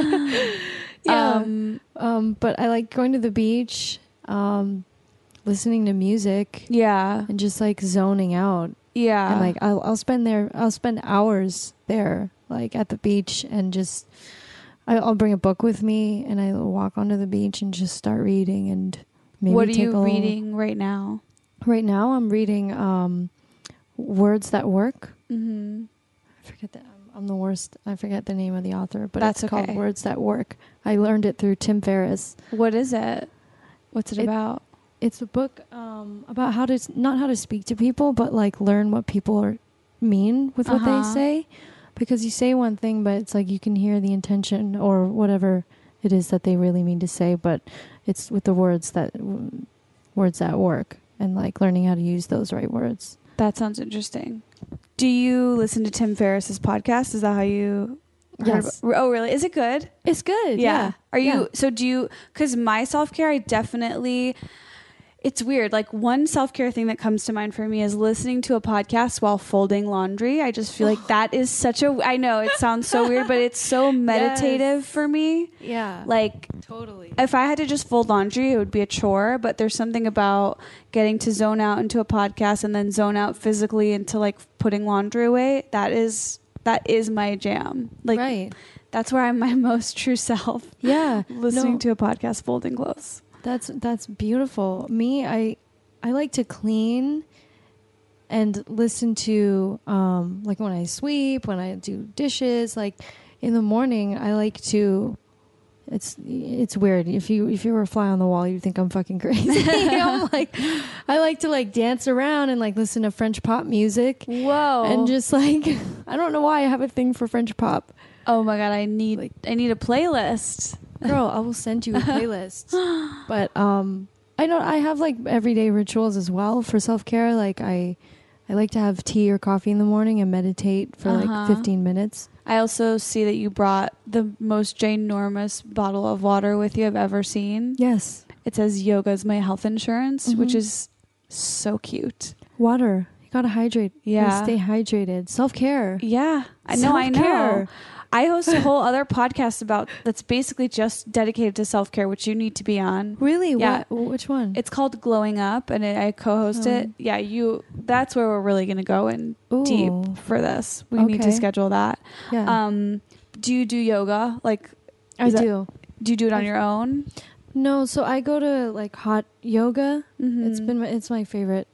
Speaker 8: Yeah.
Speaker 7: Um,
Speaker 8: Um, but I like going to the beach, um, listening to music,
Speaker 7: yeah.
Speaker 8: and just like zoning out.
Speaker 7: Yeah.
Speaker 8: And like I'll I'll spend there. I'll spend hours there, like at the beach, and just I- I'll bring a book with me, and I'll walk onto the beach and just start reading. And maybe
Speaker 7: what are
Speaker 8: take
Speaker 7: you
Speaker 8: a little-
Speaker 7: reading right now?
Speaker 8: Right now, I'm reading um, Words That Work.
Speaker 7: Mm-hmm.
Speaker 8: I forget that. I'm, I'm the worst. I forget the name of the author, but
Speaker 7: That's
Speaker 8: it's
Speaker 7: okay.
Speaker 8: called Words That Work. I learned it through Tim Ferriss.
Speaker 7: What is it? What's it,
Speaker 8: It-
Speaker 7: about?
Speaker 8: It's a book um, about how to s- not how to speak to people, but like learn what people are mean with what
Speaker 7: Uh-huh.
Speaker 8: they say. Because you say one thing, but it's like you can hear the intention or whatever it is that they really mean to say. But it's with the words that w- words that work, and like learning how to use those right words.
Speaker 7: That sounds interesting. Do you listen to Tim Ferriss's podcast? Is that how you? heard
Speaker 8: Yes.
Speaker 7: about- oh, really? Is it good?
Speaker 8: It's good. Yeah.
Speaker 7: Are you?
Speaker 8: Yeah.
Speaker 7: So do you? Because my self care, I definitely. It's weird. Like one self care thing that comes to mind for me is listening to a podcast while folding laundry. I just feel like that is such a. I know it sounds so weird, but it's so meditative for me.
Speaker 8: Yeah.
Speaker 7: Like
Speaker 8: totally.
Speaker 7: if I had to just fold laundry, it would be a chore. But there's something about getting to zone out into a podcast and then zone out physically into like putting laundry away. That is that is my jam. Like
Speaker 8: right.
Speaker 7: that's where I'm my most true self.
Speaker 8: Yeah.
Speaker 7: Listening
Speaker 8: No.
Speaker 7: to a podcast, folding clothes.
Speaker 8: That's that's beautiful. Me, I I like to clean and listen to um like when I sweep, when I do dishes, like in the morning I like to it's it's weird. If you if you were a fly on the wall, you'd think I'm fucking crazy. I'm like I like to like dance around and like listen to French pop music.
Speaker 7: Whoa.
Speaker 8: And just like I don't know why I have a thing for French pop.
Speaker 7: oh my god, I need
Speaker 8: Like-
Speaker 7: I need a playlist.
Speaker 8: Girl, I will send you a playlist. But um I don't I have like everyday rituals as well for self-care. Like I I like to have tea or coffee in the morning and meditate for
Speaker 7: Uh-huh.
Speaker 8: like fifteen minutes.
Speaker 7: I also see that you brought the most ginormous bottle of water with you I've ever seen.
Speaker 8: Yes.
Speaker 7: It says yoga is my health insurance, which
Speaker 8: Mhm.
Speaker 7: is so cute.
Speaker 8: Water. You got to hydrate. You gotta
Speaker 7: Yeah.
Speaker 8: stay hydrated. Self-care.
Speaker 7: Yeah, I know. I know.
Speaker 8: Self-care.
Speaker 7: I host a whole other podcast about that's basically just dedicated to self care, which you need to be on.
Speaker 8: Really?
Speaker 7: Yeah.
Speaker 8: What, which one?
Speaker 7: It's called Glowing Up, and it, I co-host
Speaker 8: Oh.
Speaker 7: it. Yeah, you. That's where we're really gonna go in
Speaker 8: Ooh.
Speaker 7: deep for this. We need to
Speaker 8: Okay.
Speaker 7: schedule that.
Speaker 8: Yeah.
Speaker 7: Um, do you do yoga? Like,
Speaker 8: I
Speaker 7: is that-
Speaker 8: do.
Speaker 7: do you do it on your own?
Speaker 8: No, so I go to like hot yoga.
Speaker 7: Mhm.
Speaker 8: It's been my, it's my favorite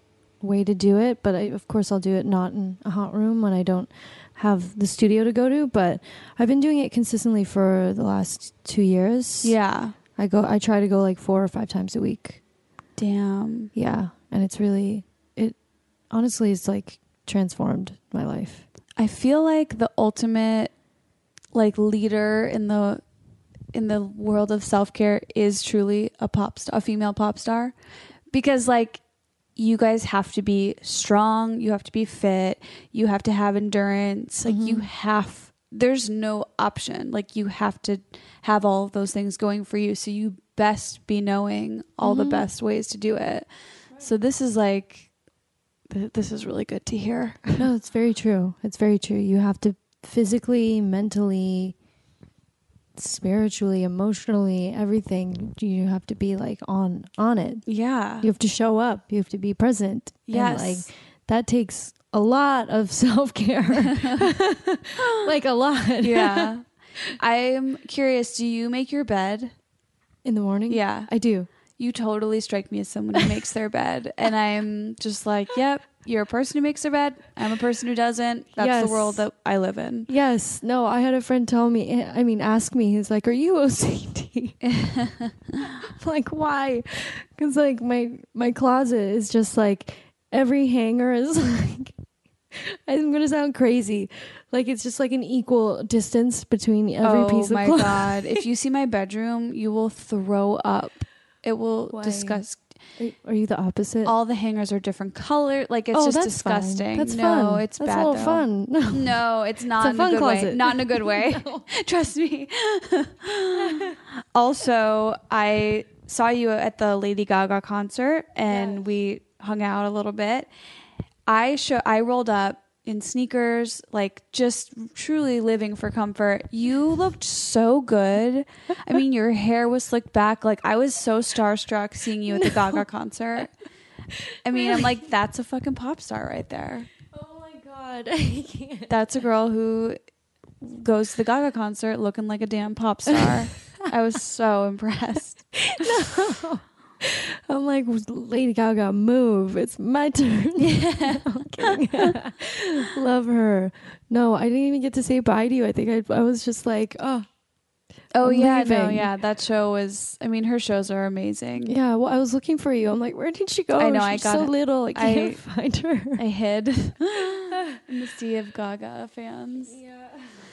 Speaker 8: way to do it. But I, of course, I'll do it not in a hot room when I don't have the studio to go to. But I've been doing it consistently for the last two years.
Speaker 7: Yeah.
Speaker 8: I go. I try to go like four or five times a week.
Speaker 7: Damn.
Speaker 8: Yeah, and it's really it. Honestly, it's like transformed my life.
Speaker 7: I feel like the ultimate like leader in the in the world of self-care is truly a pop star, a female pop star, because like you guys have to be strong, you have to be fit, you have to have endurance, like mm-hmm. you have there's no option, like you have to have all of those things going for you, so you best be knowing all mm-hmm. the best ways to do it. So this is like th- this is really good to hear.
Speaker 8: No, it's very true. It's very true. You have to physically, mentally, spiritually, emotionally, everything. You have to be like on on it.
Speaker 7: Yeah.
Speaker 8: You have to show up. You have to be present.
Speaker 7: Yes.
Speaker 8: And like that takes a lot of self-care. Like a lot.
Speaker 7: Yeah. I'm curious, do you make your bed
Speaker 8: in the morning?
Speaker 7: Yeah.
Speaker 8: I do.
Speaker 7: You totally strike me as someone who makes their bed. And I'm just like, yep, you're a person who makes their bed. I'm a person who doesn't. That's
Speaker 8: yes.
Speaker 7: the world that I live in.
Speaker 8: Yes. No, I had a friend tell me, I mean, ask me, he's like, are you O C D? Like, why? Because like my, my closet is just like, every hanger is like, I'm going to sound crazy. Like, it's just like an equal distance between every
Speaker 7: oh,
Speaker 8: piece of
Speaker 7: my
Speaker 8: cloth.
Speaker 7: God. If you see my bedroom, you will throw up. It will
Speaker 8: Why?
Speaker 7: disgust.
Speaker 8: Are, are you the opposite?
Speaker 7: All the hangers are different color. Like, it's
Speaker 8: oh,
Speaker 7: just
Speaker 8: that's
Speaker 7: disgusting.
Speaker 8: Fine. That's
Speaker 7: no,
Speaker 8: fun.
Speaker 7: it's
Speaker 8: that's
Speaker 7: bad.
Speaker 8: a little
Speaker 7: though.
Speaker 8: fun. No.
Speaker 7: no, it's not
Speaker 8: It's a
Speaker 7: in
Speaker 8: fun
Speaker 7: a good
Speaker 8: closet.
Speaker 7: way. Not in a good way. Trust me. Also, I saw you at the Lady Gaga concert, and yes. we hung out a little bit. I show. I rolled up in sneakers, like just truly living for comfort. You looked so good. I mean, your hair was slicked back. Like, I was so starstruck seeing you at the no. Gaga concert. I mean, I'm like, that's a fucking pop star right there.
Speaker 8: Oh my God. I can't.
Speaker 7: That's a girl who goes to the Gaga concert looking like a damn pop star. I was so impressed.
Speaker 8: No. I'm like, Lady Gaga, move. It's my turn. Yeah. No, love her. No, I didn't even get to say bye to you. I think I, I was just like, oh.
Speaker 7: Oh,
Speaker 8: I'm
Speaker 7: yeah.
Speaker 8: leaving.
Speaker 7: No, yeah. That show was, I mean, her shows are amazing.
Speaker 8: Yeah. Well, I was looking for you. I'm like, where did she go?
Speaker 7: I know.
Speaker 8: She's
Speaker 7: I got
Speaker 8: so
Speaker 7: it.
Speaker 8: little. I can't
Speaker 7: I,
Speaker 8: find her.
Speaker 7: I hid in the sea of Gaga fans.
Speaker 8: Yeah.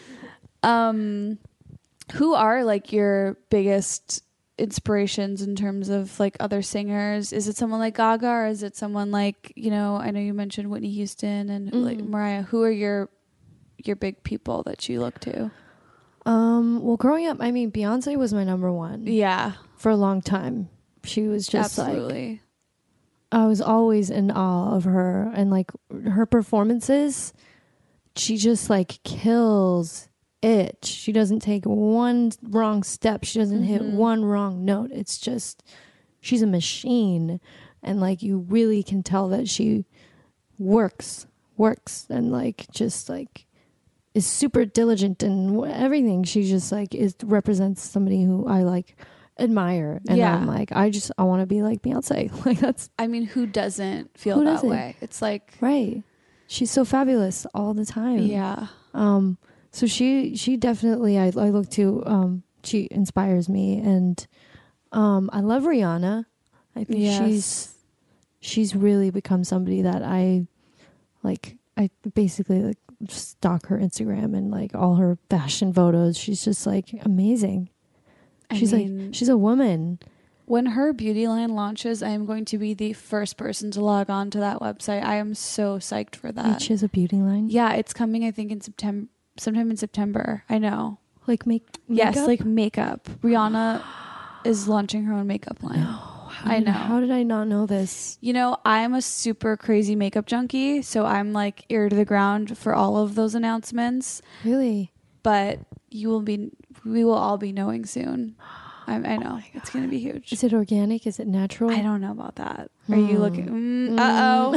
Speaker 7: Um, who are like your biggest inspirations in terms of like other singers? Is it someone like Gaga, or is it someone like, you know, I know you mentioned Whitney Houston and mm-hmm. like Mariah. Who are your your big people that you look to?
Speaker 8: Um, well, growing up, I mean, Beyonce was my number one.
Speaker 7: Yeah,
Speaker 8: for a long time. She was just
Speaker 7: absolutely.
Speaker 8: Like, I was always in awe of her, and like her performances, she just like kills it. She doesn't take one wrong step. She doesn't mm-hmm. hit one wrong note. It's just, she's a machine. And like, you really can tell that she works, works and like, just like is super diligent and everything. She just like is represents somebody who I like admire. And
Speaker 7: yeah.
Speaker 8: I'm like, I just, I want to be like Beyonce. Like that's,
Speaker 7: I mean, who doesn't feel
Speaker 8: who
Speaker 7: that
Speaker 8: doesn't?
Speaker 7: way? It's like,
Speaker 8: right. She's so fabulous all the time.
Speaker 7: Yeah.
Speaker 8: Um, So she, she definitely, I, I look to, um, she inspires me, and, um, I love Rihanna. I think
Speaker 7: yes.
Speaker 8: she's, she's really become somebody that I, like, I basically like stalk her Instagram and like all her fashion photos. She's just like amazing.
Speaker 7: I
Speaker 8: she's
Speaker 7: mean,
Speaker 8: like, she's a woman.
Speaker 7: When her beauty line launches, I am going to be the first person to log on to that website. I am so psyched for that.
Speaker 8: Wait, she has a beauty line?
Speaker 7: Yeah, it's coming, I think, in September. Sometime in September. I know.
Speaker 8: Like make
Speaker 7: yes,
Speaker 8: makeup?
Speaker 7: like makeup. Rihanna is launching her own makeup line.
Speaker 8: No,
Speaker 7: I
Speaker 8: did,
Speaker 7: know.
Speaker 8: How did I not know this?
Speaker 7: You know, I'm a super crazy makeup junkie, so I'm like ear to the ground for all of those announcements.
Speaker 8: Really?
Speaker 7: But you will be, we will all be knowing soon. I, I know. Oh, it's going to be huge.
Speaker 8: Is it organic? Is it natural?
Speaker 7: I don't know about that. Are
Speaker 8: mm.
Speaker 7: you looking? Mm, uh-oh.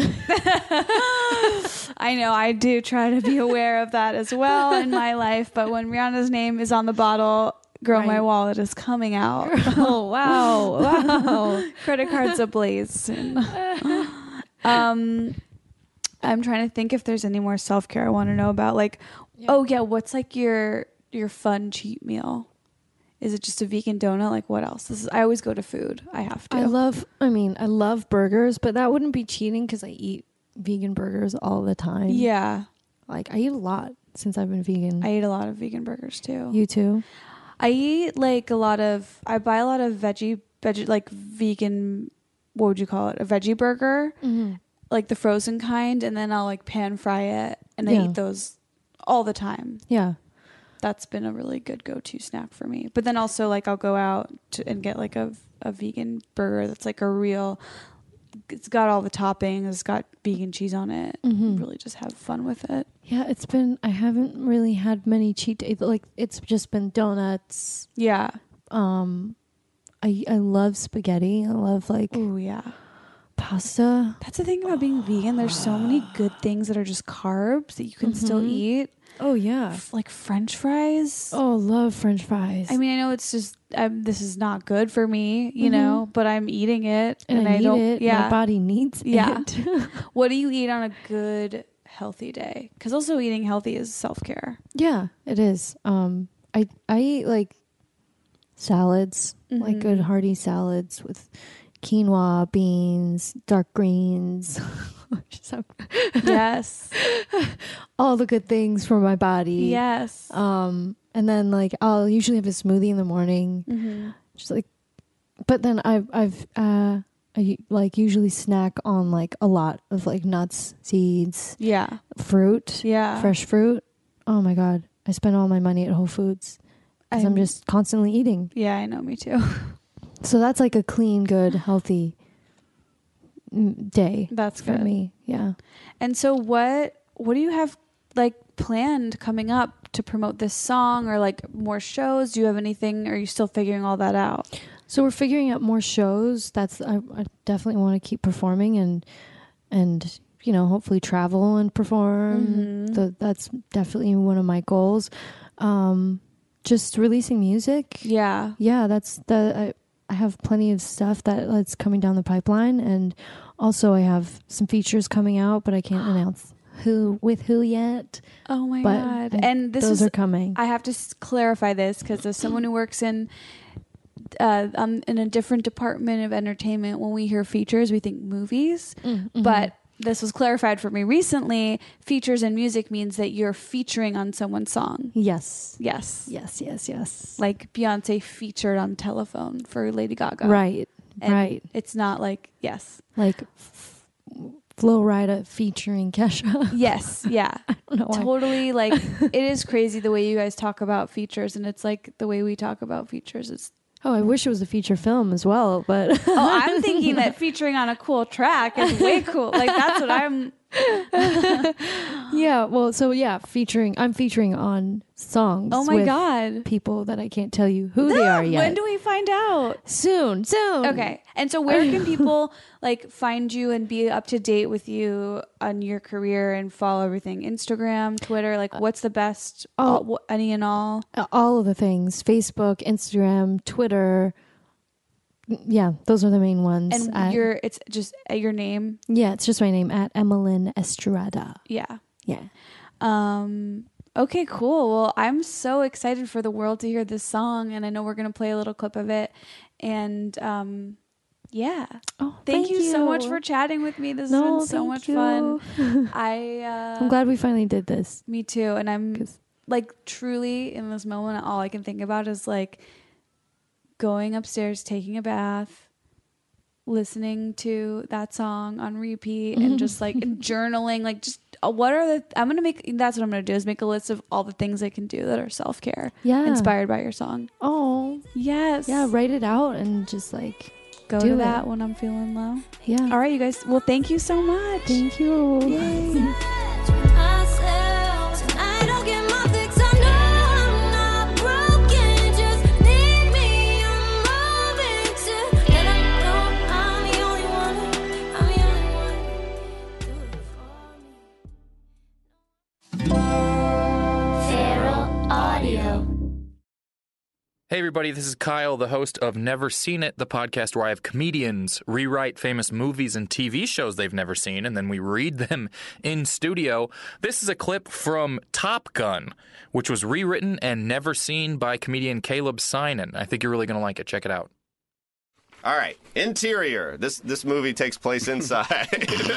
Speaker 7: I know. I do try to be aware of that as well in my life. But when Rihanna's name is on the bottle, girl, right. my wallet is coming out.
Speaker 8: Oh, wow. Wow.
Speaker 7: Credit cards ablaze soon. Um, I'm trying to think if there's any more self care I want to know about. Like,
Speaker 8: Yeah.
Speaker 7: oh yeah, what's like your your fun cheat meal? Is it just a vegan donut? Like what else? This is I always go to food. I have to.
Speaker 8: I love, I mean, I love burgers, but that wouldn't be cheating because I eat vegan burgers all the time.
Speaker 7: Yeah,
Speaker 8: Like, I eat a lot since I've been vegan.
Speaker 7: I eat a lot of vegan burgers too.
Speaker 8: you too?
Speaker 7: I eat like a lot of. I buy a lot of veggie, veggie like vegan. What would you call it? A veggie burger,
Speaker 8: Mm-hmm.
Speaker 7: like the frozen kind, and then I'll like pan fry it, and I
Speaker 8: Yeah.
Speaker 7: eat those all the time.
Speaker 8: Yeah.
Speaker 7: That's been a really good go-to snack for me. But then also like I'll go out to, and get like a a vegan burger that's like a real. It's got all the toppings. It's got vegan cheese on it.
Speaker 8: Mhm.
Speaker 7: Really just have fun with it.
Speaker 8: Yeah, it's been, I haven't really had many cheat days. Like, it's just been donuts.
Speaker 7: Yeah.
Speaker 8: Um, I I love spaghetti. I love like
Speaker 7: Oh yeah.
Speaker 8: pasta.
Speaker 7: That's the thing about being vegan. There's so many good things that are just carbs that you can still
Speaker 8: Mhm.
Speaker 7: eat.
Speaker 8: Oh yeah.
Speaker 7: F- Like French fries.
Speaker 8: Oh, love French fries.
Speaker 7: I mean, I know it's just um, this is not good for me, you
Speaker 8: Mhm.
Speaker 7: know, but I'm eating it,
Speaker 8: and, I, need
Speaker 7: don't.
Speaker 8: it.
Speaker 7: Yeah.
Speaker 8: My body needs
Speaker 7: Yeah.
Speaker 8: it.
Speaker 7: What do you eat on a good healthy day? Because also eating healthy is self care.
Speaker 8: Yeah, it is. Um, I I eat like salads, like
Speaker 7: Mhm.
Speaker 8: good hearty salads with quinoa, beans, dark greens, So-
Speaker 7: Yes.
Speaker 8: all the good things for my body.
Speaker 7: Yes.
Speaker 8: Um, and then like I'll usually have a smoothie in the morning,
Speaker 7: Mm-hmm.
Speaker 8: just like. But then I've I've uh I like usually snack on like a lot of like nuts, seeds,
Speaker 7: Yeah.
Speaker 8: fruit,
Speaker 7: Yeah.
Speaker 8: fresh fruit. Oh my god, I spend all my money at Whole Foods because I'm
Speaker 7: I'm-
Speaker 8: just constantly eating.
Speaker 7: Yeah, I know. Me too.
Speaker 8: So that's like a clean, good, healthy mm, day
Speaker 7: That's
Speaker 8: for
Speaker 7: good.
Speaker 8: me. Yeah.
Speaker 7: And so what what do you have like planned coming up to promote this song or like more shows? Do you have anything? Or are you still figuring all that out?
Speaker 8: So we're figuring out more shows. That's I, I definitely want to keep performing and and you know hopefully travel and perform.
Speaker 7: Mhm.
Speaker 8: Th- that's definitely one of my goals. Um, just releasing music.
Speaker 7: Yeah.
Speaker 8: Yeah, that's the. I, I have plenty of stuff that that's coming down the pipeline, and also I have some features coming out, but I can't announce who with who yet.
Speaker 7: Oh my
Speaker 8: But
Speaker 7: god.
Speaker 8: I-
Speaker 7: And this
Speaker 8: those
Speaker 7: is
Speaker 8: are coming.
Speaker 7: I have to s- clarify this because as someone who works in uh, um, in a different department of entertainment, when we hear features, we think movies.
Speaker 8: Mm, mhm.
Speaker 7: But this was clarified for me recently. Features in music means that you're featuring on someone's song.
Speaker 8: yes,
Speaker 7: Yes.
Speaker 8: yes, yes, yes.
Speaker 7: Like Beyonce featured on Telephone for Lady Gaga.
Speaker 8: Right,
Speaker 7: And
Speaker 8: right.
Speaker 7: It's not like, yes.
Speaker 8: Like f- Flo Rida featuring Kesha.
Speaker 7: Yes. Yeah.
Speaker 8: I don't know why.
Speaker 7: Totally. Like, it is crazy the way you guys talk about features. And it's like the way we talk about features. It's
Speaker 8: Oh, I wish it was a feature film as well, but
Speaker 7: Oh, I'm thinking that featuring on a cool track is way cool. Like that's what I'm.
Speaker 8: yeah. Well, so yeah, featuring. I'm featuring on songs.
Speaker 7: Oh my
Speaker 8: with
Speaker 7: god.
Speaker 8: people that I can't tell you who they are yet.
Speaker 7: When do we find out?
Speaker 8: soon, soon.
Speaker 7: Okay. And so where can people like find you and be up to date with you on your career and follow everything? Instagram, Twitter, like what's the best?
Speaker 8: Oh.
Speaker 7: all, wh- any and all?
Speaker 8: Uh, all of the things: Facebook, Instagram, Twitter. Yeah, those are the main ones.
Speaker 7: And
Speaker 8: At-
Speaker 7: your it's just uh, your name.
Speaker 8: yeah, it's just my name at Emmeline Estrada.
Speaker 7: Yeah.
Speaker 8: Yeah.
Speaker 7: Um okay, cool. Well, I'm so excited for the world to hear this song and I know we're going to play a little clip of it and um yeah.
Speaker 8: Oh,
Speaker 7: Thank, you, so much for chatting with me. This
Speaker 8: No,
Speaker 7: has been so
Speaker 8: thank
Speaker 7: much
Speaker 8: you.
Speaker 7: fun. I uh
Speaker 8: I'm glad we finally did this.
Speaker 7: me too and I'm
Speaker 8: 'Cause-
Speaker 7: like truly in this moment all I can think about is like going upstairs, taking a bath, listening to that song on repeat and just like journaling like just uh, what are the I'm gonna make that's what I'm gonna do is make a list of all the things I can do that are self-care
Speaker 8: Yeah.
Speaker 7: inspired by your song.
Speaker 8: Oh,
Speaker 7: Yes.
Speaker 8: yeah. Write it out and just like
Speaker 7: Go
Speaker 8: do
Speaker 7: to
Speaker 8: it.
Speaker 7: that when I'm feeling low.
Speaker 8: yeah.
Speaker 7: All right, you guys. Well, thank you so much.
Speaker 8: Thank you.
Speaker 5: I don't get my fix. I know I'm not broken. Just need me. I'm moving to, and I know I'm the only one. I'm the only one. Do it for me. Feral Audio.
Speaker 9: Hey, everybody, this is Kyle, the host of Never Seen It, the podcast where I have comedians rewrite famous movies and T V shows they've never seen, and then we read them in studio. This is a clip from Top Gun, which was rewritten and never seen by comedian Caleb Synan. I think you're really going to like it. Check it out.
Speaker 10: All right, interior. This this movie takes place inside.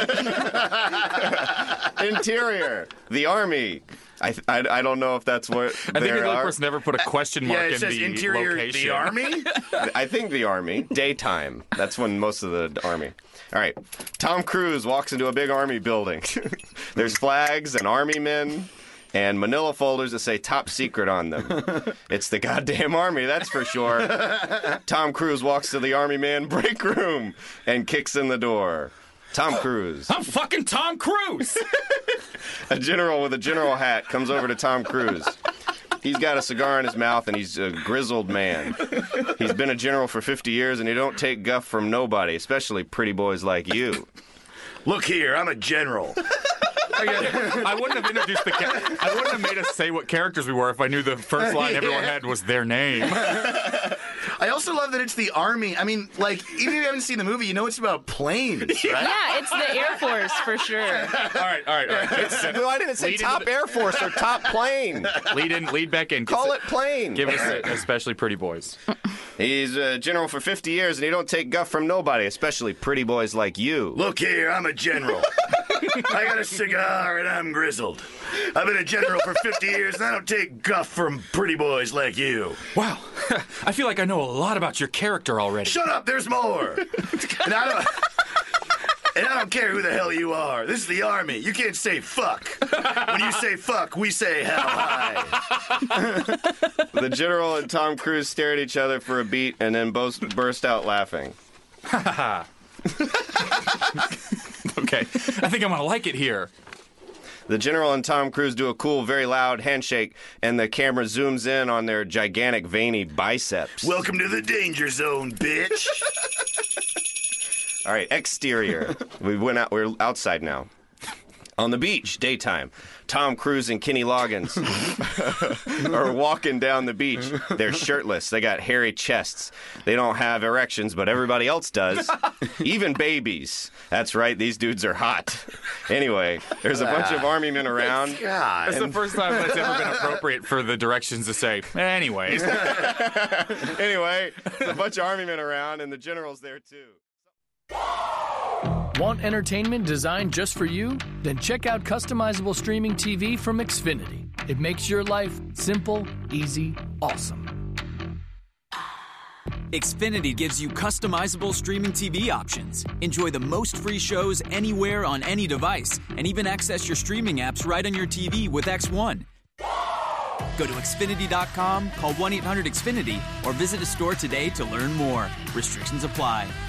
Speaker 10: Interior, the army. I, I I don't know if that's what
Speaker 9: I think
Speaker 10: they
Speaker 9: the
Speaker 10: are.
Speaker 9: person never put a question mark
Speaker 11: Yeah, it
Speaker 9: in
Speaker 11: says
Speaker 9: the
Speaker 11: interior,
Speaker 9: location.
Speaker 11: the army?
Speaker 10: I think the army. Daytime. That's when most of the army. All right. Tom Cruise walks into a big army building. There's flags and army men and manila folders that say top secret on them. It's the goddamn army, that's for sure. Tom Cruise walks to the army man break room and kicks in the door. Tom Cruise.
Speaker 9: I'm fucking Tom Cruise!
Speaker 10: A general with a general hat comes over to Tom Cruise. He's got a cigar in his mouth, and he's a grizzled man. He's been a general for fifty years, and he don't take guff from nobody, especially pretty boys like you.
Speaker 11: Look here, I'm a general.
Speaker 9: I wouldn't have introduced the cha- I wouldn't have made us say what characters we were if I knew the first line everyone had was their name.
Speaker 11: I also love that it's the army. I mean, like, even if you haven't seen the movie, you know it's about planes, right?
Speaker 12: Yeah, it's the Air Force for sure.
Speaker 9: All right, all right, all right.
Speaker 10: It's, well, I didn't say
Speaker 9: Lead
Speaker 10: top
Speaker 9: into the-
Speaker 10: Air Force or top plane.
Speaker 9: Lead in, lead back in.
Speaker 10: Call it plane.
Speaker 9: Give us a, especially pretty boys.
Speaker 10: He's a general for fifty years, and he don't take guff from nobody, especially pretty boys like you.
Speaker 11: Look here, I'm a general. I got a cigar and I'm grizzled. I've been a general for fifty years and I don't take guff from pretty boys like you.
Speaker 9: Wow, I feel like I know a lot about your character already.
Speaker 11: Shut up, there's more. And I don't... And I don't care who the hell you are. This is the army. You can't say fuck. When you say fuck, we say hell high.
Speaker 10: The general and Tom Cruise stare at each other for a beat and then both burst out laughing.
Speaker 9: Okay, I think I'm gonna like it here.
Speaker 10: The general and Tom Cruise do a cool, very loud handshake, and the camera zooms in on their gigantic, veiny biceps.
Speaker 11: Welcome to the danger zone, bitch.
Speaker 10: All right, exterior. We went out. We're outside now. On the beach, daytime. Tom Cruise and Kenny Loggins are walking down the beach. They're shirtless. They got hairy chests. They don't have erections, but everybody else does. Even babies. That's right, these dudes are hot. Anyway, there's a bunch of army men around.
Speaker 11: God.
Speaker 9: That's the first time that's ever been appropriate for the directions to say, anyways.
Speaker 10: Anyway, there's a bunch of army men around, and the general's there too.
Speaker 1: Want entertainment designed just for you? Then check out customizable streaming T V from Xfinity. It makes your life simple, easy, awesome.
Speaker 2: Xfinity gives you customizable streaming T V options. Enjoy the most free shows anywhere on any device, and even access your streaming apps right on your T V with X one. Go to Xfinity dot com, call one eight hundred X Finity, or visit a store today to learn more. Restrictions apply.